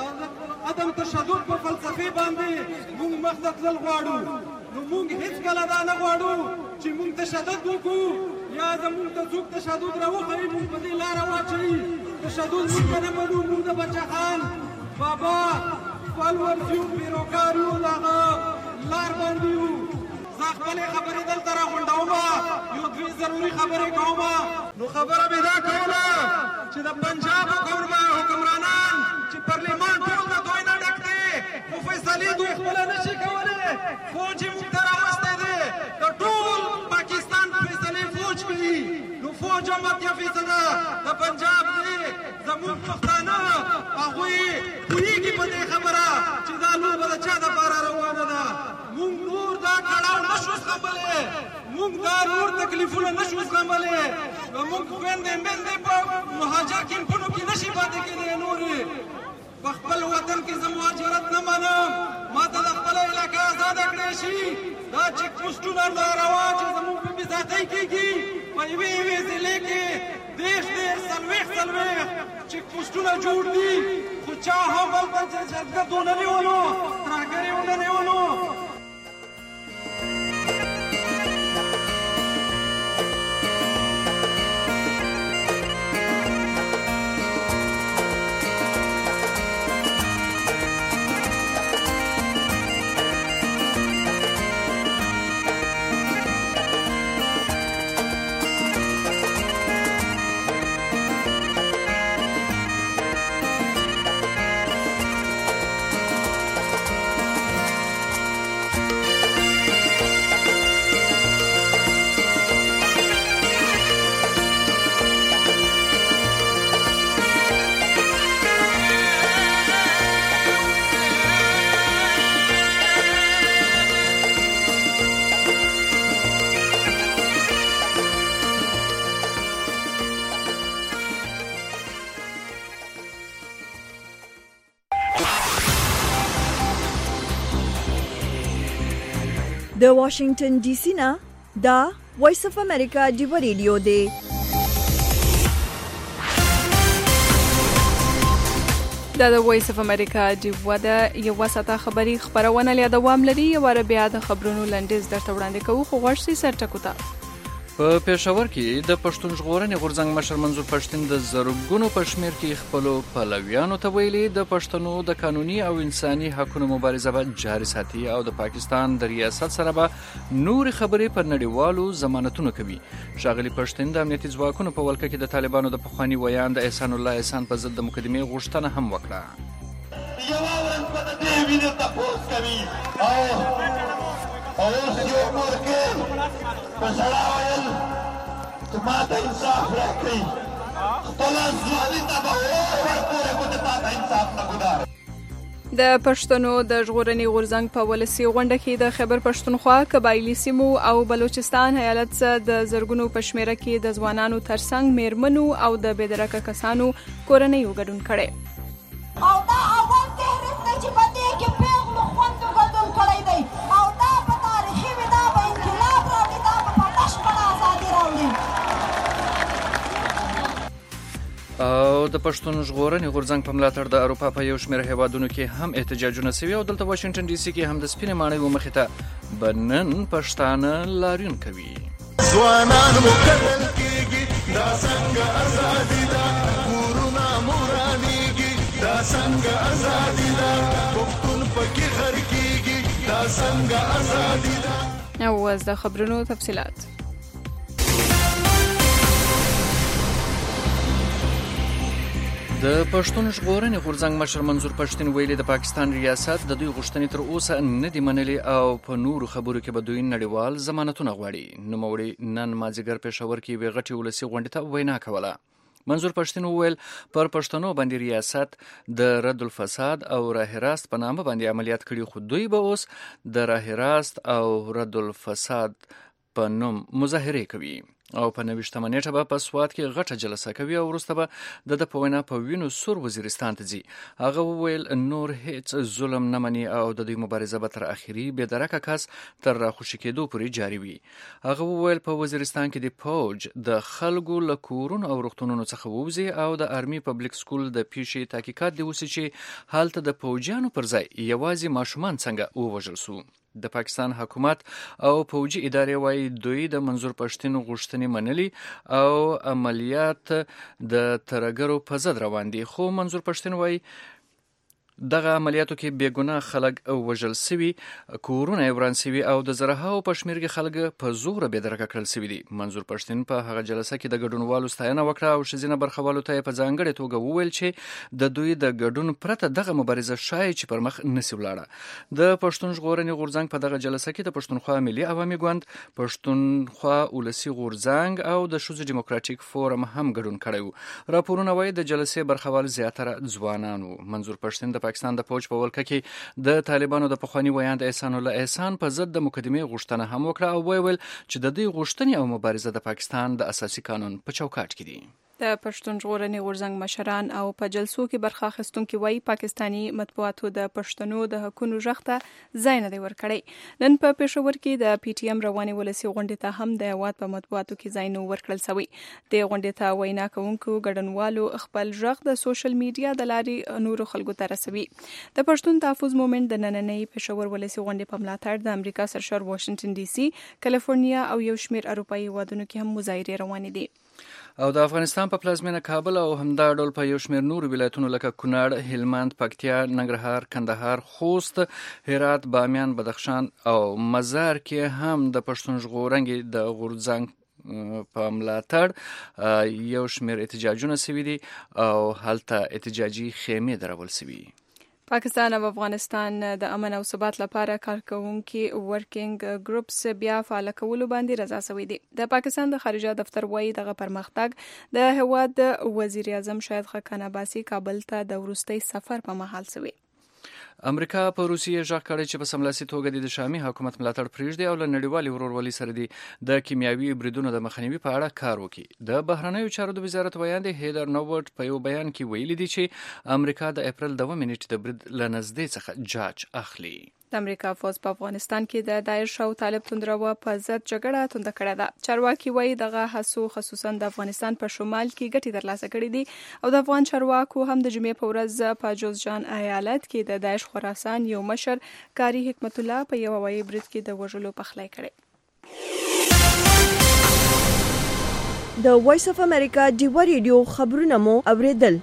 عدم تشدد په فلسفې باندې موږ مخته تلل غواړو نو موږ هیڅکله دا نه غواړو چې موږ تشدد وکړو یا زموږ ته څوک تشدد راوښیي موږ په دې لاره واچوي تشدد موږ ته نه منو موږ د بچه خان بابا فالورز یو پیروکار یو د هغه لار باندې یو زه خپلې خبرې دلته راغونډوم یو دوې ضروري خبرې کوم نو خبره مې دا کوله چې د پنجاب حکمرانان چې پارلمان ټول د دوی نه ډک دی خو فیصلې دوی خپله نشي کولی فوج یې موږ ته راوستی دی د ټول پاکستان فیصلې فوج کوي نو فوج هم اتیا فیصده د پنجاب دی زموږ پښتانه هغوی پوهېږي په دې خبره چې دا لوبه د چا دپاره روانه ده موږ نور دا کړاو نشو زغملی موږ دا نور تکلیفونه نشو زغملی موږ خویندې میندې په مهاجر کیمپونو کې نشي پاتې کېدی نورې په خپل وطن کې زه مهاجرت نه منم ما ته د خپله علاقه ازاده کړی شي دا چیک پوسټونه ناروا چې زموږ په بېزاتۍ کېږي په یوې یوې ضلع کې دېرش دېرش څلوېښت څلوېښت چیک پوسټونه جوړ دي خو چا هم هلته جرګت ونه نیولو ترهګرې ونه نیولو. د واشنگټن ډي سي نه دا وایس اف امریکا ډیو ریډیو دی. دا د وایس اف امریکا ډیو د یو ساته خبری خبرونه لري دوام لري یو بیا د خبرونو لنډیز درته وړاندې کوو خو غوښتي سرټکو ته. په پېښور کې د پښتون ژغورنې غورځنګ مشر منظور پښتين د زرګونو په شمېر کې خپل پلویانو ته ویلي د پښتنو د قانوني او انساني حقوقو مبارزه به جاري ساتي او د پاکستان د ریاست سره به نور خبرې پر نړیوالو ضمانتونو کوي. ښاغلي پښتين د امنیتي ځواکونو په ولکه کې د طالبانو د پخوانی ویان د احسان الله احسان په ضد د مقدمې غوښتنه هم وکړه. یو ورځ په دې وینې تاسو کوي او او یو مرګ په سړا ویل چې ما ته انصاف راکړي خپل ځواني ته به ورپورې کوته تا ته انصاف نه ګدار. د پښتنو د ژغورنې غورځنګ په ولسي غونډه کې د خیبر پښتونخوا قبایلي سیمو او بلوچستان ایالت څخه د زرګونو په شمېره کې د ځوانانو ترڅنګ میرمنو او د بېدرکه کسانو کورنیو ګډون کړی. او دا اول تحریف دی چې په دې کې پیغلو خوندو ګډون کړی دی او دا په تاریخي وي دا به انقلاب راوړي دا به په بشپړه ازادي راوړي. او د پښتون ژغورنې غورځنګ په ملاتړ د اروپا په یو شمېر هیوادونو کې هم احتجاجونه شوي او دلته واشنگټن ډي سي کې هم د سپینې ماڼۍ مخې ته بنن پښتانه لاریون کوي. ځوانان مو قتل کېږي دا څنګه ازادي ده کورونه مو رانیږي دا څنګه ازادي ده پښتون پکې غر کېږي دا څنګه ازادي ده. او اوس د خبرونو تفصیلات. د پښتون ژغورنې غورځنګ مشر منظور پښتين ویلي د پاکستان ریاست د دوی غوښتنې تر اوسه نه دي منلي او په نورو خبرو کې به دوی نړیوال ضمانتونه غواړي. نوموړي نن مازدیګر پېښور کې یوې غټې ولسي غونډې ته وینا کوله. منظور پښتين وویل پر پښتنو باندې ریاست د رد الفساد او راه راست په نامه باندې عملیات کړي خو دوی به اوس د راه راست او رد الفساد په نوم مظاهرې کوي او په نوښتمه نیټه به په سوات کې غټه جلسه کوي او وروسته به د د په وینا په وینو سور وزیرستان ته ځي. هغه وویل نور هیڅ ظلم نه مني او د دوی مبارزه به تر اخري بېدرکه کس تر راخوشي کېدو پورې جاري وي. هغه وویل په وزیرستان کې د فوج د خلکو له کورونو او روغتونونو څخه ووځي او د آرمي پبلک سکول د پیښې تحقیقات دی وسي چې هلته د فوجیانو پر ځای یوازې ماشومان څنګه ووژل سو. د پاکستان حکومت او فوجي ادارې وايي دوی د منظور پښتين غوښتنې منلي او عملیات د ترګرو په ضد روان دي خو منظور پښتين وايي دغه عملیاتو کې بېګناه خلک وژل سوي کورونه یې وران سوي او د زرهاو په شمېر کې خلک په زوره بېدرکه کړل سوي دي. منظور پښتين په هغه جلسه کې د ګډونوالو ستاینه وکړه او ښځینه برخوالو ته یې په ځانګړې توګه وویل چې د دوی د ګډون پرته دغه مبارزه ښایي چې پر مخ نسي ولاړه. د پښتون ژغورنې غورځنګ په دغه جلسه کې د پښتونخوا ملي عوامي ګوند پښتونخوا ولسي غورځنګ او د ښځو ډیموکراتیک فورم هم ګډون کړی و. راپورونه وايي د جلسې برخوال زیاتره ځوانان وو. منظور پښتين د پاکستان د فوج په ولکه کې د طالبانو د پخوانی ویان د احسان الله احسان په ضد د مقدمې غوښتنه هم وکړه او ویل چې د دې غوښتنې او مبارزه د پاکستان د اساسي قانون په چوکاټ کې دي. د پښتون ژغورنې غورځنګ مشران او په جلسو کې برخه اخیستونکي وایي پاکستاني مطبوعاتو د پښتنو د حقوقو غږ ته ځای نه دی ورکړی. نن په پېښور کې د پی ټی ایم روانې ولسي غونډې ته هم د هېواد په مطبوعاتو کې ځای نه ورکړل شوی. د غونډې ته وینا کوونکو ګډونوالو خپل غږ د سوشل میډیا د لارې نورو خلکو ته رسوي. د پښتون تحفظ مومنت د نننۍ پېښور ولسي غونډې په ملاتړ د امریکا سرشار واشنگټن ډي سي کالیفورنیا او یو شمېر اروپایي هېوادونو کې هم مظاهرې روانې دي. او د افغانستان په پلازمینه کابل او همدا ډول په یو شمېر نورو ولایتونو لکه کونړ، هلمند، پکتیا، ننګرهار، کندهار، خوست، هرات، بامیان، بدخشان او مزار کې هم د پښتون ژغورنې د غورځنګ په ملاتړ یو شمېر احتجاجونه شوي دي او هلته احتجاجي خیمې درول شوي. پاکستان او افغانستان د امن او ثبات لپاره کارکوونکي ورکینګ ګروپس بیا فعال کولو باندې رضا شوی دی. د پاکستان د خارجه دفتر وايي دغه پرمختګ د هیواد وزیر اعظم شاهد خاقان عباسي کابل ته د وروستي سفر په مهال شوی. امریکا په روسیې ژغ کړی چې په سملاسي توګه د شامي حکومت ملاتړ پرېږدي او له نړیوالې ورورولۍ سره د کیمیاوي بریدونو د مخنیوي په اړه کار وکړي. د بهرنیو چارو د وزارت ویاند هیدر نوورټ په یو بیان کې ویلي دی چې امریکا د اپریل دوه نیټې د برید له نږدې څخه جاج اخلي. د امریکا فوز په افغانستان کې د داعش او طالب توندرو په ضد جګړه توند کړې ده. چارواکي وایي دغه هڅو خصوصا د افغانستان په شمال کې ګټې ترلاسه کړې دي او د افغان چارواکو هم د جمعې په ورځ په جوزجان ایالت کې د داعش خراسان یو مشر کاری حکمت الله په یو هوایي برید کې د وژلو پخلی کړی. د وایس اف امریکا ډیوا ریډیو خبرونه مو اوریدل.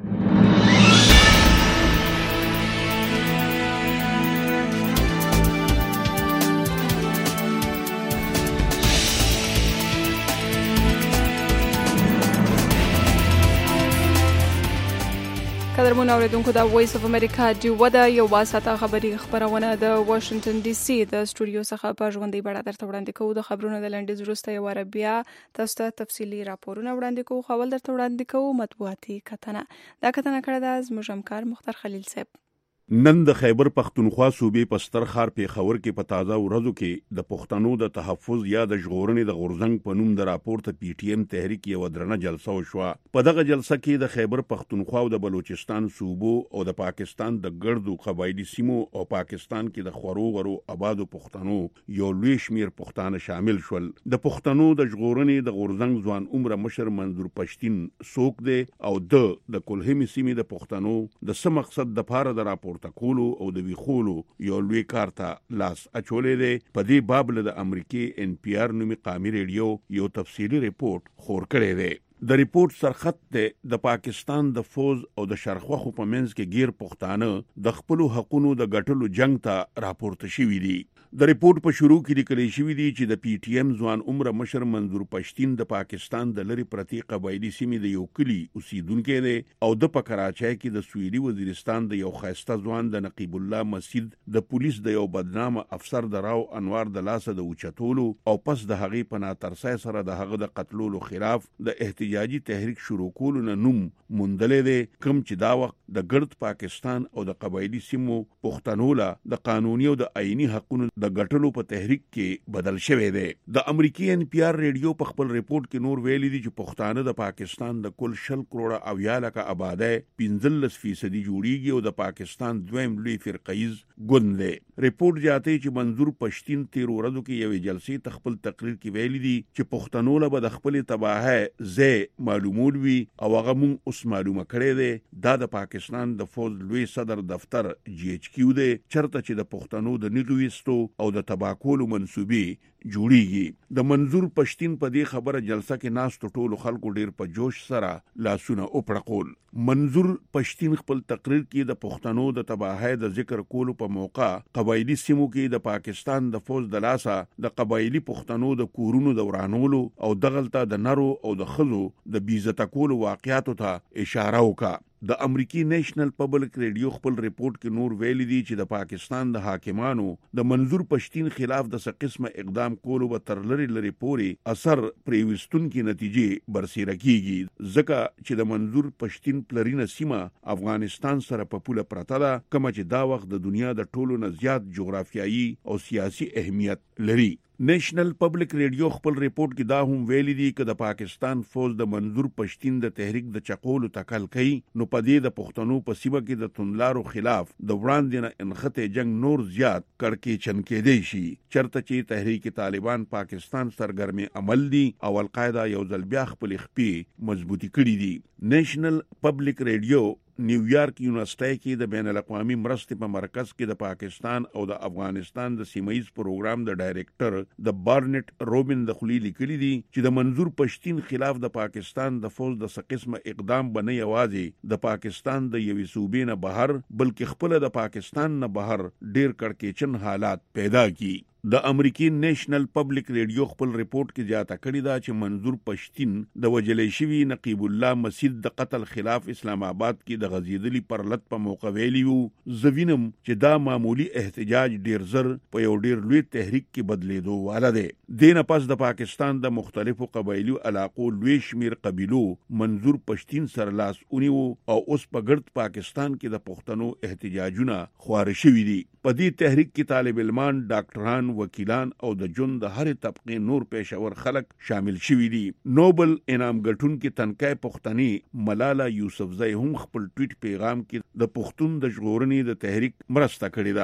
قدرمن اوریدونکو د وایس اف امریکا ډیوا د یو واسطه خبري خبرونه د واشنگټن ډي سي د سټوډیو څخه په ژوندۍ بڼه درته وړاندې کوو. د خبرونو د لنډیز وروسته یو عربیا تاسو ته تفصیلي راپورونه وړاندې کوو. خو ول درته وړاندې کوو مطبوعاتي کتنه. دا کتنه کړه د زموږ همکار مختار خلیل صاحب. نن د خیبر پختونخوا صوبې په ستر ښار پیښور کې په تازه ورځو کې د پښتنو د تحفظ یا د ژغورنې د غورځنګ په نوم د راپور ته پی ټی ایم تحریک یو درنه جلسه وشوه. په دغه جلسه کې د خیبر پختونخوا او د بلوچستان صوبو او د پاکستان د ګردو قبایلی سیمو او پاکستان کې د خورو غرو آبادو پښتنو یو لوی شمیر پښتانه شامل شول. د پښتنو د ژغورنې د غورځنګ ځوان عمر مشر منظور پښتين څوک دی او د د کلهمي سیمې د پښتنو د څه مقصد د پاره د راپور تکولو او د ویخولو یو لوی کار ته لاس اچولې دی. په دې باب له د امریکای ان پی آر نومي قامي ریډیو یو تفصیلی ریپورت خور کړی دی. د ریپورت سرخط ته د پاکستان د فوز او د شرخوخو په منځ کې غیر پښتانه د خپل حقونو د ګټلو جنگ ته راپورته شوی دي. د ریپورت په شروع کې لیکل شوی دی چې د پی ټی ایم ځوان عمر مشر منظور پښتين د پاکستان د لری پرتی قبایلی سیمې د یو کلی اوسیدونکو دی او د په کراچۍ کې د سویلي وزیرستان د یو خاصه ځوان د نقیب الله مسجد د پولیس د یو بدنامه افسر د راو انوار د لاسه د اوچتولو او پس د هغې په ناترسۍ سره د هغه د قتلولو خلاف د احتجاجي تحریک شروع کولو نه نوم موندلې دی، کوم چې دا وخت د ګرد پاکستان او د قبایلی سیمو پښتنو له د قانوني او د آئینی حقونو د ګټلو په تحریک کې بدل شوی دی. د امریکای ان پی آر ریډیو په خپل ریپورت کې نور ویلي دي چې پښتانه د پاکستان د کل شل کروڑه او یا لکه آبادی پنځلس فیصدي جوړیږي او د پاکستان دویم لوی فرقیز ګوند دی. ریپورت زیاتوي چې منظور پښتين تیر ورځو کې یو جلسې ته خپل تقریر کې ویلي دي چې پښتنو له د خپل تباهه زه معلومول وي او هغه مونږ اوس معلومه کړی دی. دا د پاکستان د فوز لوی صدر دفتر جی ایچ کیو دی چرته چې د پښتنو د نیټويستو او د تباکولو منسوبي جوړیږي. د منظور پښتين په دې خبره جلسه کې ناس ټولو خلکو ډیر په جوش سره لاسونه اوپړقول. منظور پښتين خپل تقریر کې د پښتنو د تباہی د ذکر کولو په موقع قبایلی سیمو کې د پاکستان د فوز د لاسه د قبایلی پښتنو د کورونو د ورانولو او دغلطه د نرو او د خزو د بیزته کولو واقعاتو ته اشاره وکړه. د امریکای نېشنل پبلک ریډیو خپل ریپورت کې نور ویلي دي چې د پاکستان د حاکمانو د منظور پښتين خلاف د څه قسمه اقدام کولو به تر لري لري پوري اثر پریوستونکو نتیجې برسېره کیږي، ځکه چې د منظور پښتين پلرینه سیمه افغانستان سره په پوله پرته ده، کوم چې دا وخت د دنیا د ټولو نه زیات جغرافیایي او سیاسي اهمیت لري. نېشنل پبلک ریډیو خپل ریپورت کې دا هم ویلي دي چې د پاکستان فوج د منظور پښتين د تحریک د چقولو تکل کوي نو په دې د پښتنو په سیمه کې د توندلارو خلاف د وړاندې نه انخته جنگ نور زیات کړکې چن کېدی شي، چرته چې تحریک طالبان پاکستان سرګرمي عمل دي او القاعده یو ځل بیا خپل خپې مضبوطی کړي دي. نېشنل پبلک ریډیو نیویارک یونیورسيټي کې د بین الاقوامي مرستې په مرکز کې د پاکستان او د افغانستان د سیمایي پروګرام د ډایریکټر د بارنټ روبن د خلی لیکلي دي چې د منظور پښتين خلاف د پاکستان د فوج د څه قسمه اقدام بنه یوازې د پاکستان د یوې صوبې نه بهر بلکې خپل د پاکستان نه بهر ډیر کړکېچن حالات پیدا کی. د امریکای نېشنل پبلک ریډیو خپل ریپورت کې زیاته کړی دا چې منظور پښتين د وجلې شوی نقیب الله مسجد د قتل خلاف اسلام آباد کې د غزیدلی پرلط په موقع ویلیو زوینم چې دا معمولی احتجاج ډیر زر په یو ډیر لوی تحریک کې بدلیدو واله دی. دینه پس د پاکستان د مختلفو قبایلی علاقو لوی شمیر قبیلو منظور پښتين سره لاس اونیو او اوس په ګرد پاکستان کې د پښتنو احتجاجونه خوار شوي دي. په دې تحریک کې طالب علمان، ډاکټران، وکیلان او د جون د هر طبقه نور پېښور خلک شامل شوي دي. نوبل انعام ګټونکو تنکای پښتني ملاله یوسفزۍ هم خپل ټویټ پیغام کې د پښتون د ژغورنې د تحریک مرسته کړې ده.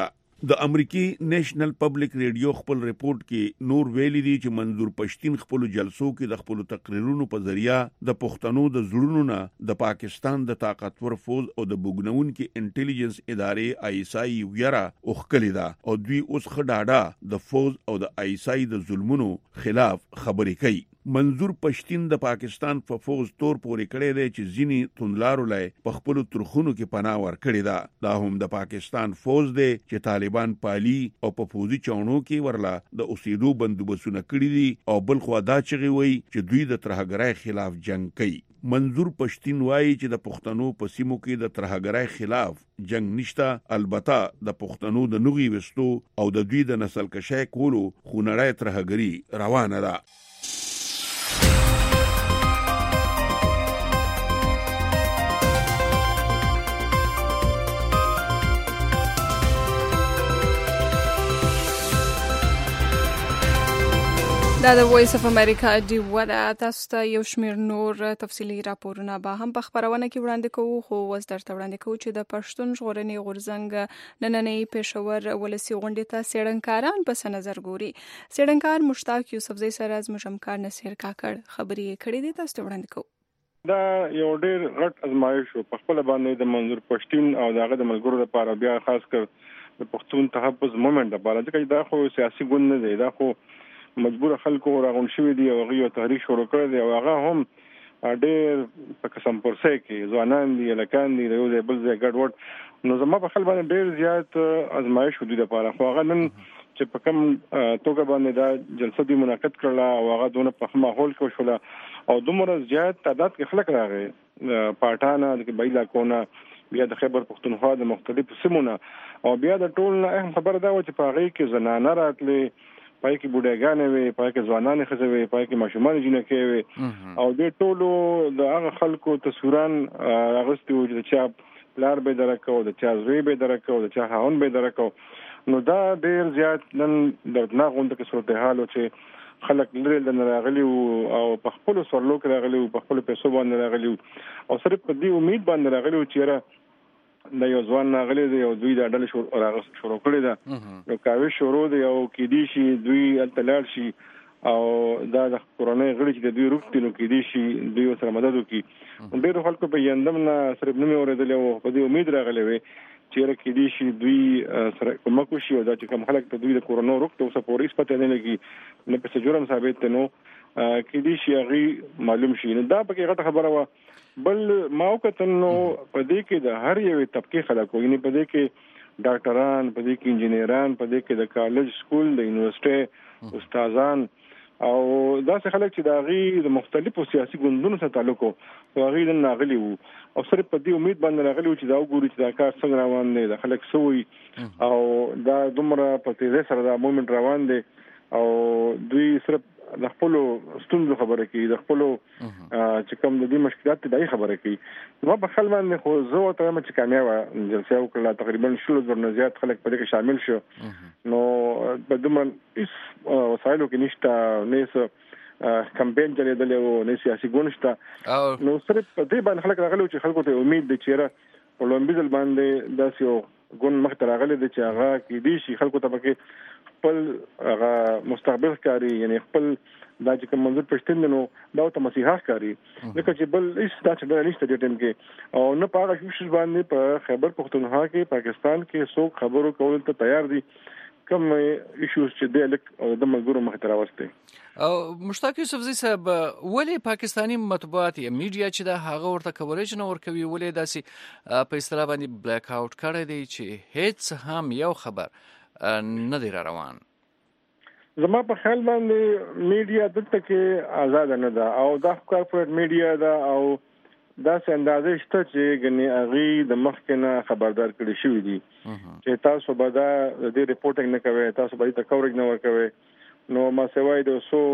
د امریکای نېشنل پبلک ریډیو خپل ریپورت کې نور ویلي دي چې منظور پښتين خپل جلسو کې د خپل تقریرونو په ذریعہ د پښتنو د زړونو نه د پاکستان د طاقتور فوج او د بوګنون کې انټيليجنس ادارې آی اس آی ویرا اوخکلی دا او دوی اوس خډاډا د فوج او د آی اس آی د ظلمونو خلاف خبرې کوي. منظور پښتين د پاکستان په فوج تور پورې کړی دی چې ځینی توندلارو لای په خپل ترخونو کې پناه ور کړی دا دا هم د پاکستان فوج دی چې طالبان پالي او په فوجي چاونو کې ورلا د اوسېدو بندوبسونه کړی دي او بل خو دا چغي وي چې دوی د ترهګرای خلاف جنگ کوي. منظور پښتين وایي چې د پښتنو په سیمو کې د ترهګرای خلاف جنگ نشته، البته د پښتنو د نوغي وستو او د دوی د نسل کشای کولو خونړای ترهګری روانه ده. دا د وایس اف امریکا دی ودا تاسو ته یو شمیر نور تفصیلی راپورونه به هم په خبرونه کې وړاندې کوو، خو وس درته وړاندې کوو چې د پښتون ژغورنې غورځنګ نننۍ پېښور ولسی غونډې ته سیړنکاران پس نظر ګوري. سیړنکار مشتاق یوسفزی سره زموږ همکار نصیر کاکړ خبرې کړې دي، تاسو ته وړاندې کوو. دا یو ډېر غټ ازمایش په خپل باندې د منظور پښتين او دغه د ملګرو لپاره بیا خاص کر د پښتون تحفظ مومنت لپاره چې دا خو سیاسي ګوند نه دی، دا خو مجبور خلکو راغون شوی دی او هغه تحریک شروع کړی دی او هغه هم ډېر په قسم پرسه کې ځوانان دي لکان دي یو ځای بل ځای ګډوډ. نو زما په خپل باندې ډېر زیات ازمایش ودی لپاره خو هغه نن چې په کوم توګه باندې دا جلسه دی منعقد کړله او هغه دونه په ماحول کې وشوله او دومره زیات تعداد کې خلک راغی پاټانه د بایلا کونه بیا د خیبر پښتونخوا د مختلفو سیمونه او بیا د ټول نه اهم خبر دا و چې په هغه کې زنانه راتلې، پای کې بوډاګانې وي، پای کې ځوانان ښځې وي، پای کې ماشومان جنکې وي او د ټولو د هغه خلکو تصویران اغوستي وو چې د چا پلار به درکو، د چا زوی به درکو، د چا خاوند به درکو. نو دا ډېر زیات نن دردناک غونډه کې صورتحال و چې خلک لري د راغلي او په خپل سورلو کې راغلي او په خپل پیسو باندې راغلي او صرف په دې امید باندې راغلي چې را د یو ځوان ناغلی دی او دوی د ډلې شروع کړی ده نو کاوی شروع دی او کې دي شي دوی التلال شي او دا د کورونې غړي چې دوی روغتي نو کې دي شي دوی سره مدد وکړي. ډېر خلکو په یندم نه صرف نومي اورېدل او په دې امید راغلي وي چې را کې دي شي دوی سره کومک وشي او دا چې کوم خلک ته دوی د کورونو روغتي او سپورټ پته نه لګي نه په جرم ثابت نو کې دي شي هغه معلوم شي. نو دا پکې غټه خبره و. بل ماو کتنو په دې کې د هر یو طبقه خلکو یعنی په دې کې ډاکټران، په دې کې انجینران، په دې کې د کالج سکول د یونیورسيټي استادان او داسې خلک چې د غي د مختلفو سیاسي ګوندونو سره تعلق او غي د ناغلي وو او صرف په دې امید باندې راغلي چې دا وګوري چې دا کار څنګه روان دی، د خلک سوي او دا دومره په تیزه سره دا مومنت روان دی او دوی صرف د خپل ستونزو خبره کوي، د خپل چې کوم د دې مشکلات دای خبره کوي. نو په خپل باندې خو زه ته چې کامیاب جلسه وکړه تقریبا شلو زر نه زیات خلک په دې کې شامل شو. نو په دمن اس وسایلو کې نشته نه کمپاین چلیدل او نه سیاسي ګونشته نو صرف په دې باندې خلک راغلي چې خلکو ته امید دي چې په لومبیزل باندې داسې یو ګون مخ ته راغلي چې هغه کې دي شي خلکو ته پکې خپل هغه مستقبل کاری یعنی خپل دا چې کوم منظور پښتون نو دا ته مسیحا کاری لکه چې بل هیڅ دا چې د نشته د ټیم کې او نه پاره کوشش باندې په خیبر پښتونخوا کې پاکستان کې څوک خبرو کول ته تیار دي کوم ایشوز چې د لک او د ملګرو مخ ته راوستي. او مشتاق یوسفزی صاحب ولی پاکستانی مطبوعات یا میډیا چې دا هغه ورته کوریج نه ورکوي ولی داسې په اصطلاح باندې بلیک آوټ کړی دی چې هیڅ هم یو خبر نه دی روان؟ زما په خیال باندې میډیا دلته کې آزاد نه ده او دا کارپوریټ میډیا ده او دا څنګه اندازې شته چې غني اغي د مخکنه خبردار کړی شوی دي چې تاسو به دا د ریپورټینګ نه کوي، تاسو به دا کوریج نه ورکوي. نو ما سوای د سو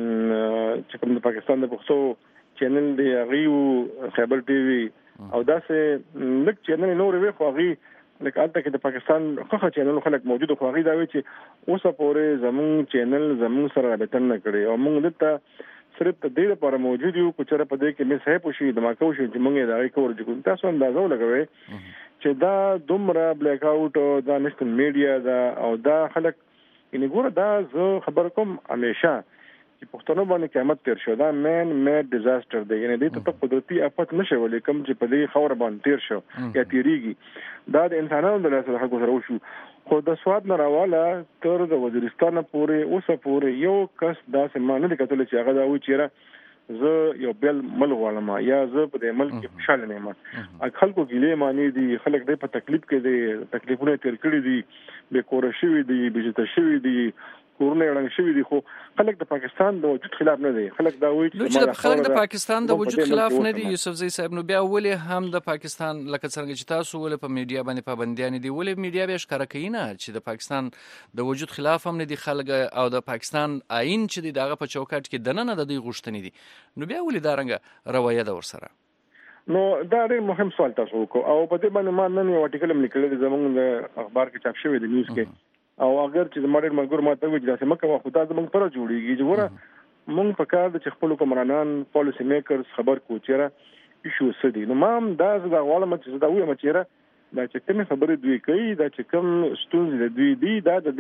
چې کوم د پاکستان د پښتو چینل دی اغي او خیبر ټي وي او دا څه لک چینل نور وی خو اغي لکه البته کې د پاکستان خو چینل خلک موجود خو اغي دا وی چې اوسه پورې زمون چینل زمون سره رابطه نه کړي او موږ دلته صرف د دې لپاره موجود یو چې را پدې کې مې صحیح پوښي د ماکو شو چې موږ دا کوي کوم تاسو اندازو لګوي چې دا دومره بلیک اوټ دا نشنل میډیا دا او دا خلک یعنی ګوره دا زه خبر کوم همیشه چې پښتنو باندې قیامت تیر شو دا مین میډ ډیزاستر دی یعنی دې ته قدرتي آفت نشي ولې کوم چې په دې خاور باندې تیر شو یا تیریږي دا د انسانانو د لاسه حق سره وشو خو د سواد نه راواله تر د وزیرستان پورې اوسه پورې یو کس دا سمانه د کتل چې هغه دا و چیرې زه یو بل مل غواړم یا زه په دې ملک کې خوشاله نه یم خلکو ګیلې معنی دي خلک دې په تکلیف کې دي تکلیفونه تیر کړی دي به کور شوی دي بجته شوی دي کورونه وړاندې شوی دي خو خلک د پاکستان د وجود خلاف نه دي خلک دا وایي چې خلک د پاکستان د وجود خلاف نه دي یوسف زئی صاحب نو بیا ولې هم د پاکستان لکه څنګه چې تاسو ولې په میډیا باندې پابندیان دي ولې میډیا به ښکارا کوي نه چې د پاکستان د وجود خلاف هم نه دي خلک او د پاکستان آئین چې دی دغه په چوکاټ کې دننه د دوی غوښتنې دي نو بیا ولې دا رنګه رویه ده ورسره نو دا ډېر مهم سوال تاسو وکړو او په دې باندې ما نن یو آرټیکل هم لیکلی دی زموږ د اخبار کې چاپ شوی دی نیوز کې او اگر چې د ماډل منګور ماته وي چې تاسو مکه خو دا زموږ پر جوړیږي چې ګوره مونږ په کار د خپل کومرانان پالیسی میکرز خبر کو چیرې ایشو سدي نو مام دا زدا غواړم چې دا وایي چې دا چې کوم خبرې دوی کوي دا چې کوم ستونزې دوی دي دا د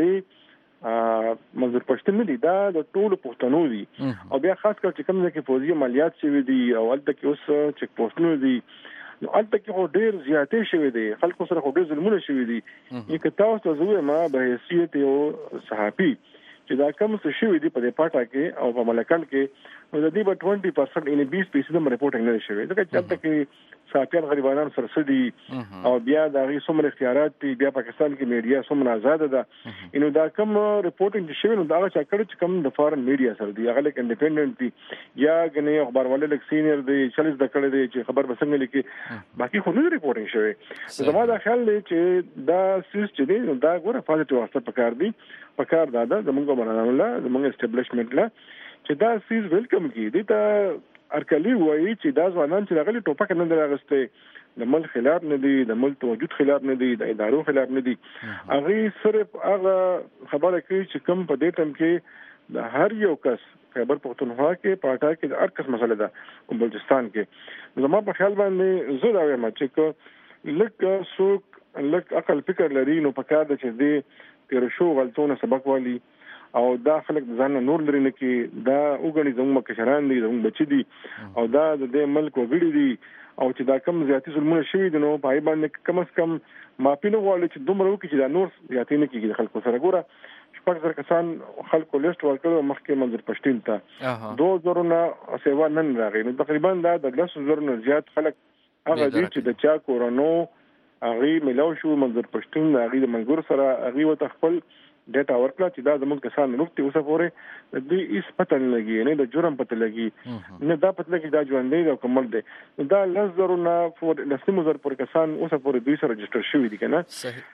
دې منظور پښتون دي دا د ټولو پښتنو دي او بیا خاص کر چې کوم ځکه فوزي مالیات شوی دي او البته کې اوس چک پوسټونه دي نو البته کې هو ډیر زیاتې شوی دي خلکو سره هو ډیر ظلمونه شوی دي یک تاسو زوی ما به حیثیت یو صحافي چې دا کوم څه شوی دي په دې پټه کې او په ملکل کې نو د دې په بیس پرسنټ ان بیس فیصد رپورټینګ نه شوی ځکه چې البته کې صحافیان غریبانان سره سدي او بیا د غي څومره اختیارات دي بیا پاکستان کې میډیا څومره آزاد ده انو دا کوم رپورټینګ شوی نو دا چې کړه چې کوم د فارن میډیا سره دی هغه لیک انډیپندنت دي یا غني خبر والے لیک سینیئر دی چالیس د کړه دی چې خبر بسنګ لیکي باقي خو نه رپورټینګ شوی زما دا خیال دی چې دا سیس چې دی دا ګوره پازیټیو اثر پکار دی پکار دا دا زموږ باندې الله زموږ اسټابلیشمنت لا چې دا سیس ویلکم کی دي ته ارکلی وایي چې دا ځوانان چې راغلي ټوپک نه درغسته د مل خلاف نه دي د مل توجود خلاف نه دي د ادارو خلاف نه دي هغه صرف هغه خبره کوي چې کوم په دې ټیم کې د هر یو کس خیبر پختونخوا کې پاټا کې د هر کس مسله ده کوم بلوچستان کې زما په خیال باندې زه دا وایم چې لکه څوک لکه عقل فکر لري نو په کار د چې دی تیر شو غلطونه سبق والی او دا خلک ځان نور لري نه کې دا وګڼي زموږ کشران دي زموږ بچي دي او دا د دې ملک وګړي دي او چې دا کم زیاتی ظلمونه شوي دي نو پای باندې کم از کم معافي نه غواړي چې دومره وکړي چې دا نور زیاتې نه کېږي خلکو سره ګوره شپږ زره کسان خلکو لیست ورکړو مخکې منظور پښتون ته دوه زره نه سیوا نن راغی نو تقریبا دا د لس زره نه زیات خلک هغه دي چې د چا کورونو هغه ملاو شو منظور پښتون هغه د منګور سره هغه وت خپل ډیټا ورکړه چې دا زموږ کسان نوکته اوسه پورې د دې هیڅ پته نه لګي نه د جرم پته لګي نه دا پته لګي دا ژوند دی او کومل دی دا لزر نه فور لسمو زر پر کسان اوسه پورې دوی سره رجستر شوی دي کنه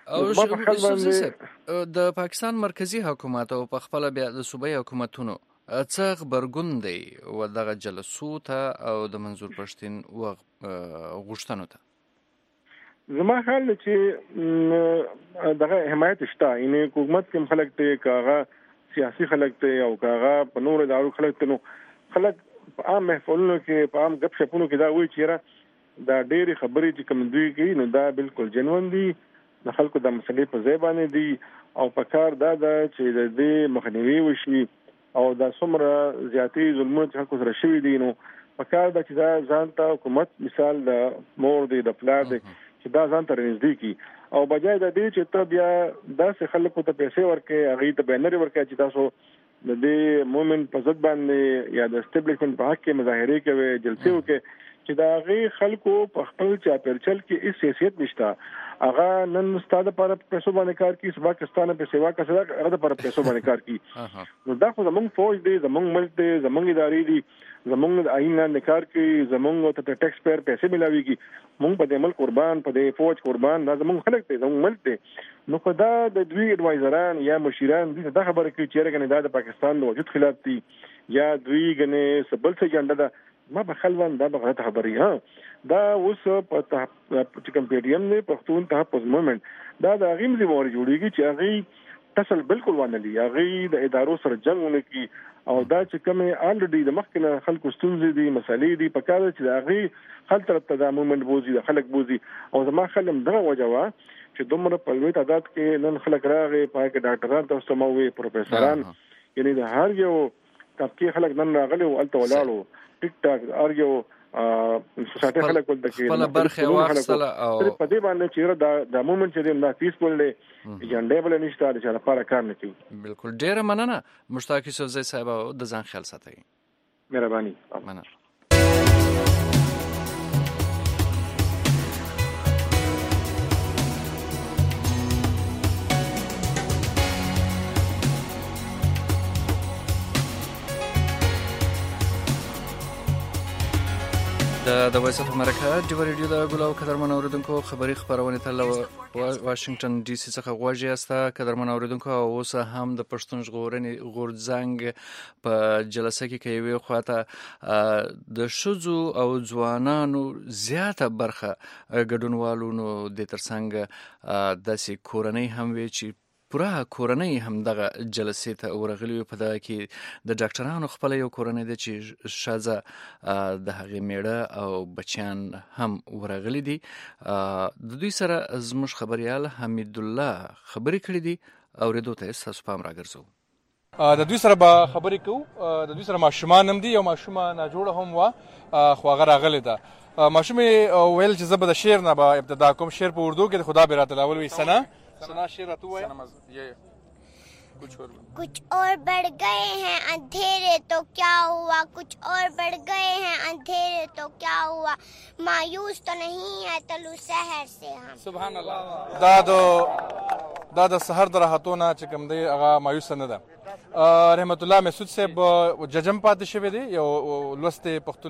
او د پاکستان مرکزی حکومت او په خپل بیا د صوبایي حکومتونو څنګه خبرګون دی او دغه جلسو ته او د منظور پښتون او غوښتنو ته زما خیال چې دغه حمایت شته یعنی حکومت کوم خلک ته کاغه سیاسي خلک ته او کاغه په نور ادارو خلک ته نو خلک په عام محفلونو کې په عام غپ شپونو کې دا وایي چې دا ډېری خبرې چې کوم دوی کوي نو دا بالکل جنون دي د خلکو د مسلې په ځای باندې دي او په کار دا دا چې د دې مخنیوي وشي او دا څومره زیاتې ظلمونه چې خلکو سره شوي دي نو په کار دا چې دا ځان ته حکومت مثال د مور دی د پلار دی چې دا ځان ته نږدې کی او بجای د دې چې ته بیا داسې خلکو ته پیسې ورکې هغه ته بینر ورکې چې تاسو د دې مومنت په ضد باندې یا د اسټابلیشمنت په حق کې مظاهره کوي جلسې وکړي چې دا غي خلکو په خپل چا پرچل کې هیڅ حیثیت نشته هغه نن ستاده پر پیسو باندې کار کوي سبا کستانه په سیوا کسره هغه پر پیسو باندې کار کوي نو دا خو زمونږ فوج دی زمونږ ملک دی زمونږ ادارې دي زمونږ آئین نه کار کوي زمونږ ته ټیکس پیر پیسې ملاويږي مونږ په دې ملک قربان په دې فوج قربان دا زمونږ خلک دی زمونږ ملک دی نو په دا د دوی اډوایزران یا مشیران دي دا خبره کوي چې رګنه دا د پاکستان د وجود خلاف دي یا دوی غنه سبل څه جنډه ده ما به خلوان دا به غلط خبري ها دا اوس په چې کمپیټیم نه پښتون تحفظ موومېنټ دا د غیم زموږ جوړیږي چې هغه ټسل بالکل ونه لري. هغه د ادارو سره جنگونه کی او دا چې کومه الریډي د مخکنه خلکو ستونزې دي مسالې دي په کار چې هغه خلک تر تضامن بوزي د خلک بوزي او زما خلم دغه وجوه چې دومره په لوی تعداد کې نن خلک راغی پای کې ډاکټران تاسو سموي پروفیسوران یعنی د هر یو طبقه خلک نن راغلي او الته ولاړو ټیک ټاک هر یو سوسایټي خلک ول دکې خپل برخه واخصله او په دې باندې چې دا د مومنت چې دا پیسفل دی جنډه بل نشته چې لپاره کار نه کوي. بالکل ډیره مننه مشتاق یوسفزی صاحب د ځان خیال ساتئ. مهرباني. مننه. د وایس اف امریکا د ریډیو د ګلو قدرمن اوریدونکو خبری خبرونه ته له واشنگټن ډي سي څخه غواړي استا قدرمن اوریدونکو اوس هم د پښتون ژغورنې غورځنګ په جلسه کې کوي خواته د شذو او ځوانانو زیاته برخه ګډونوالو نو د ترڅنګ د سې کورنۍ هم وی چې پوره کورنۍ هم دغه جلسې ته ورغلي په دغه کې د ډاکټرانو خپل یو کورنۍ د چې شازه د هغې میړه او بچیان هم ورغلي دي. د دوی سره زموږ خبريال حمید الله خبرې کړې دي او ریدو ته تاسو پام راګرځو. د دوی سره به خبرې کوو. د دوی سره ماشومان هم دي یو ماشومه ناجوړه هم وه خو هغه راغلې ده. ماشومې ویل چې زه به د شعر نه به ابتدا کوم. شعر په اردو کې د خدا به راته لاول وي سنا सना शेर तू है ये कुछ और कुछ और बढ़ गए हैं अंधेरे तो क्या हुआ कुछ और बढ़ गए हैं अंधेरे तो क्या हुआ मायूस तो नहीं है तलू शहर से हम सुभान अल्लाह. دا د دا د سحر د راحتونه چې کوم دی هغه مایوس نه ده. رحمت الله مسعود صاحب ججم پاتې شوی دی یو لوست پښتون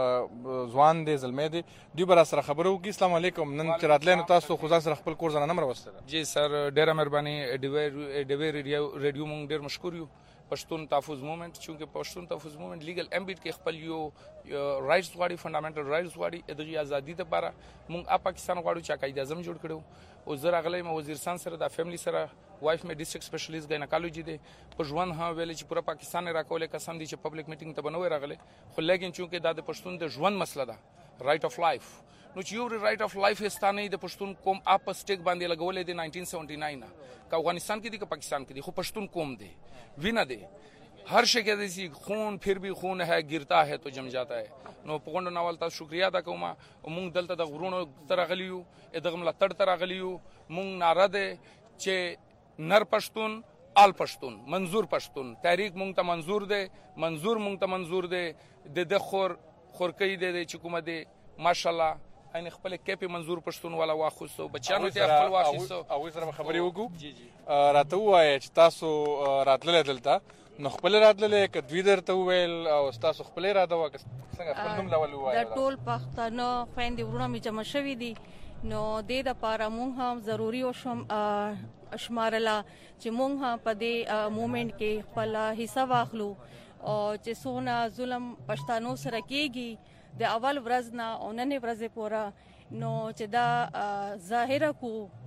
ځوان دی زلمی دی. دوی به سره خبرو وکړي. السلام علیکم. نن چې راتلی نو تاسو خو ځان سره خپل کور ځان نه راوستل. جی سر ډیره مهرباني. ډیوی ریډیو ریډیو مونږ ډیر مشکور یو پښتون تحفظ موومنت چونکه پښتون تحفظ موومنت لیګل امبیټ کې خپل یو رائټس غواړي فندامنټل رائټس غواړي دغه ازادي لپاره مونږ اپ پاکستان غواړو چې قائد اعظم جوړ کړو او زه راغلی م وزیرستان سره د فیملی سره وایف مې ډیسټریکټ سپیشلیست ګاینیکالوجي دی په ژوند ها ویل چې پورا پاکستان راکولې قسم دي چې پبلک میټینګ ته بنوي راغلی خو لیکن چونکه دا د پښتون د ژوند مسله ده رائټ اف لایف نو چې یو رائټ اف لایف استانه د پښتون قوم اپ سټیک باندې لګولې دی نائنټین سیونټی ناین کا افغانستان کې دی که پاکستان کې دی خو پښتون قوم دی وینا دی हर शे कहते सी खून फिर भी खून है गिरता है तो जम जाता है नो पगोंड नावल ता शुक्रिया अदा कोमा मुंग दलता द गुरुनो तरा गलियो ए दगमला तड़ तरा गलियो मुंग नारा दे चे नर पश्तून आल पश्तून मंजूर पश्तून तहरीक मुंग ता मंजूर दे मंजूर मुंग ता मंजूर दे दे दे खोर खोर कई दे दे चुकुमा दे माशाल्लाह ان خپل کیپی منظور پښتون والا واخصو بچانو ته خپل واخصو او سره خبرې وکړو. جی جی راته وایي چې تاسو راتلل دلته نو خپل راتلل ک دوی درته ویل او تاسو خپل راته وک څنګه خپل نوم لاول وایي د ټول پښتنو خويندې ورونه می جمع شوې دي نو د د پاره مونږ هم ضروری او شم اشمارلا چې مونږ هم په دې موومېنټ کې خپل حصہ واخلو او چې سونه ظلم پښتنو سره کېږي د اول ورځ نه او نن ورځې پورا نو چې دا ظاهر کو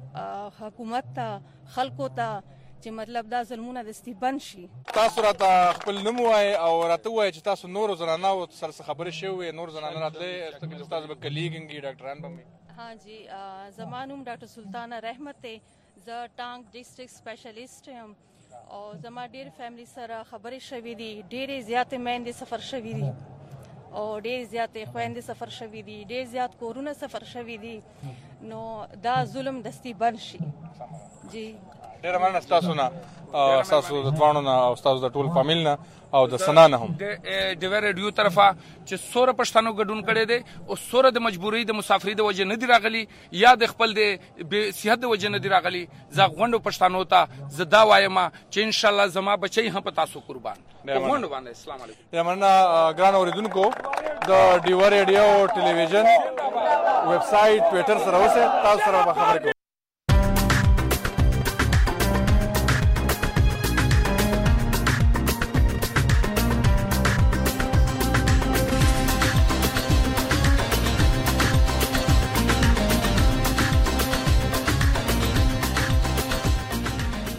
حکومت ته خلکو ته چې مطلب دا ظلمونه د استیبن شي. تاسو راته خپل نوم وای او راته وای چې تاسو نور زنانه او سره خبرې شوې نور زنانه راتلې چې تاسو به کلیګنګي ډاکټران به ها جی زمانوم ډاکټر سلطانه رحمت ته ز ټانک ډیسټریکټ سپیشلیست یم او زما ډیر فیملی سره خبرې شوې دي ډېرې زیاتې مېندې سفر شوې دي او ډېر زیاتې خويندې سفر شوي دي ډېر زیات کورونه سفر شوي دي نو دا ظلم دستی بند شي. جی ډېر مننه تاسو نه تاسو د ځوانو نه او تاسو د ټول فامیل نه او د سنا نه هم د ډیوی ریډیو طرفه چې سوره پښتنو ګډون کړي دي او سوره د مجبوري د مسافرۍ د وجه نه دی راغلي یا د خپل د صحت د وجه نه دی راغلي زه غونډو پښتنو ته زدا وایم چې ان شاء الله زما بچي هم په تاسو قربان غونډو باندې. السلام علیکم. ډېر مننه ګران اوریدونکو د ډیوی ریډیو ټلویزیون ویب سټ ټوئیټر سره اوسه تاسو سره خبرې کوو.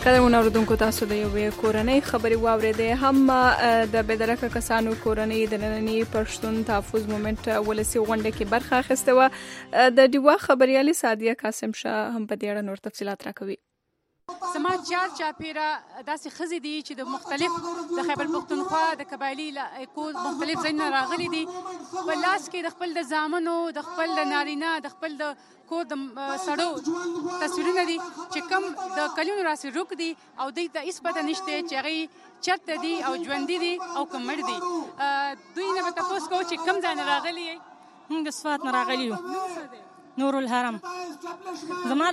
قدرمن اوردونکو تاسو د یوې کورنۍ خبري واورېدې هم د بدرکه کسانو کورنۍ د نننی پښتون تحفظ مومنت ولسی غونډه کې برخه اخیسته و. د دیوا خبريالي سادیه قاسم شاه هم په دې اړه نور تفصيلات راکوي. سما چار چاپیره داسې خزې دي چې د مختلف د خیبر پښتونخوا د قبایلی کو مختلف ځایونه راغلي دي. په لاس کې د خپل د زامنو د خپل د نارینه د خپل د کو د سړو تصویرونه دي چې کم د کلیونو راسي روک دي او دوی ته هیڅ پته نشته چې هغې چېرته دي او ژوندي دي او که مړ دي. دوی نه به تپوس کوو چې کم ځای نه راغلي یې؟ موږ د صفات نه راغلي یو. نور الحرم زما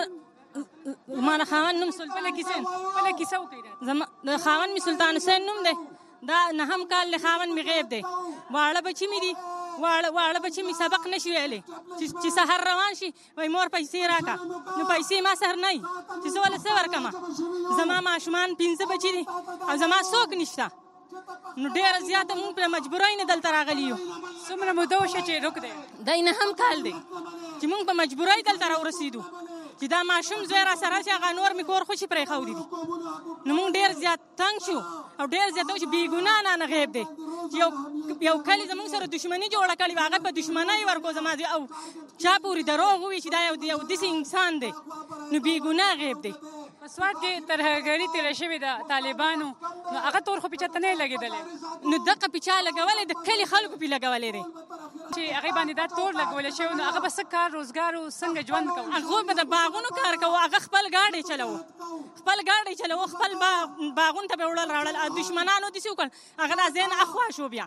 زما د خاوند نوم بله کیسه بله کیسه وکړئ. زما د خاوند مې سلطان حسین نوم دی. دا نهم کال د خاوند مې غیب دی. واړه بچي مې دي واړه واړه بچي مې سبق نشي ویلی چې سحر روان شي وایي مور پیسې راکړه. نو پیسې ما سره نه وي چې زه ولې څه ورکړمه. زما ماشومان پنځه بچي دي او زما څوک نشته. نو ډېره زیاته مونږ پرې مجبورۍ نه دلته راغلي یو. څومره موده وشوه چې روک دی؟ دی نهم کال دی چې مونږ په مجبورۍ دلته راورسېدو چې دا ماشوم زوی را سره چې هغه نور مې کور خوشي پرېښودي دي. نو مونږ ډېر زیات تنګ شو او ډېر زیات چې بې ګناه نانه غیب دی. یو یو کلي زموږ سره دښمني جوړه کړې وه هغه په دښمنۍ ورکړو زما او چا پورې دروغ ووایي چې دا یو یو داسې انسان دی نو بې ګناه غیب دی. په سوات کې ترهګري تېره شوې ده طالبانو نو هغه تور خو پیچه ته نه یې لګېدلی؟ نو دغه پیچه لګولی د کلي خلکو پې لګولی دی چې هغې باندې دا تور لګولی شوی نو هغه به څه کار روزګار او څنګه ژوند کوو؟ هغوی به د باغونو کار کوو. هغه خپل ګاډی چلوو خپل ګاډی چلوو خپل باغونو ته به وړل راوړل. دښمنانو داسې وکړل هغه دا ځای نه اخوا شو. بیا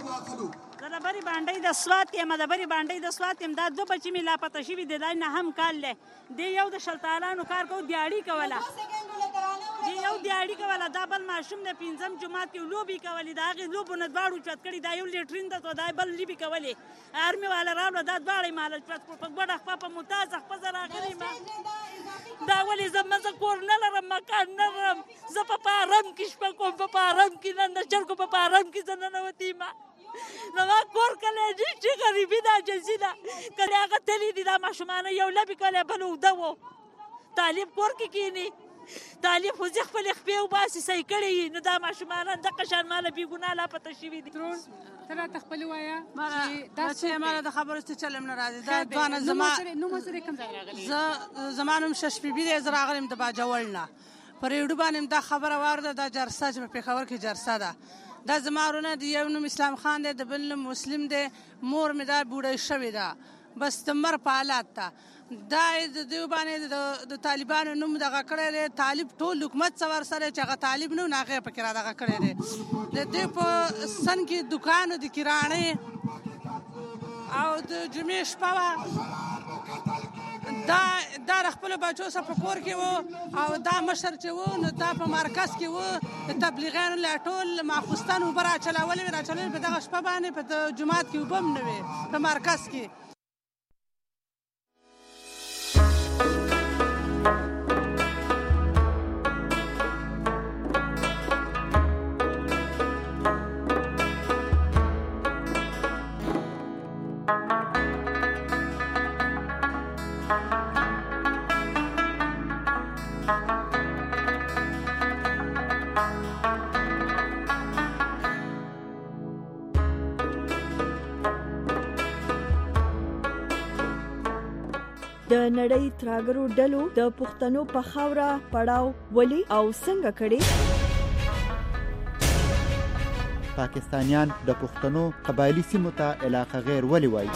زه د برې بانډۍ د سوات یم د برې بانډۍ د سوات یم. دا دوه بچي مې لاپته شوي دي. دا نهم کال دی. دی یو د شلتالانو کار کوو دیاړي کوله دی یو دیاړي کوله. دا بل ماشوم د پنځم جماعت کې لوبې کولې. د هغې لوبو نه دواړو چت کړي. دا یو لیټرین ته دا بل لوبې کولې. ارمي والا راوړه دا دواړه یې ماله چت کړو. په ګوډه خپه په ممتازه خپه زه راغلې ما دا ولې زما زه کور نه لرم مکان نه لرم. زه په پارم کې شپه کوم په پارم کې نه د چرګو په پارم کې زه ننوتې ما زما کور کلی چې غریبي ده عجزي ده. کله هغه تلي دي دا ماشومانه یو لبې کلی بل اوږده و. طالب کور کې کښېني طالب خو زه خپلې خپې وباسي صحیح کړی یي. نو دا ماشومانه دغه شان ماله بې ګناه لاپته شوي دي. ته راته خپلې وایه چې ماله د خبرو څه چل م نه راځي. دا دوانه زما نوم سره کوم ځای راغلی؟ زه زما نوم ششبیبي دی. زه راغلی یم د باجوړ نه. په ریډیو باندې دا خبره واورده. دا جرسه چې په پېښور کې جرسه ده. دا زما ورونه د یو نوم اسلام خان دی د بل نوم مسلم دی. مور مې دا بوډۍ شوې ده بس د مر په حالات ته. دا د دوی باندې د طالبانو نوم دغه کړی دی. طالب ټول حکومت څه ورسره چې هغه طالب نه و نو هغه پکې را دغه کړی دی. د دوی په سن کې دوکان د کراڼې او د جمعې شپه وه. دا دا د خپلو بچو سره په کور کې و او دا مشر چې و نو دا په مرکز کې و. د تبلیغیانو لا ټول ماخوستن اوبه راچلولې وې راچلولې په دغه شپه باندې په جومات کې اوبه هم نه وې په مرکز کې. د نړۍ تراګرو ډلو د پښتنو په خاوره پړاو ولي او څنګه کړي؟ پاکستانیان د پښتنو قبایلی سیمو ته علاقه غیر ولي وایي؟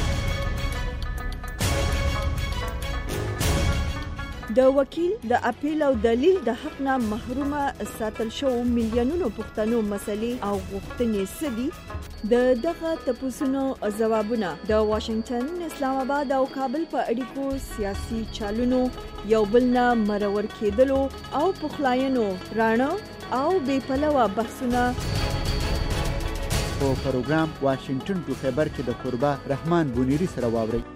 د وکیل د اپیل او دلیل د حق نه محرومه ساتل شو میلیونونو پښتنو مسلې او غوښتنې سدي؟ د دغه تپوسونو ځوابونه د واشنگټن، اسلام آباد او کابل په اړیکو سیاسي چالونو یو بل نه مرور کېدلو او پخلاینو رانه او بې پلوه بحثونه په پروګرام واشنگټن په خبر کې د قربا رحمان بونیری سره واوري.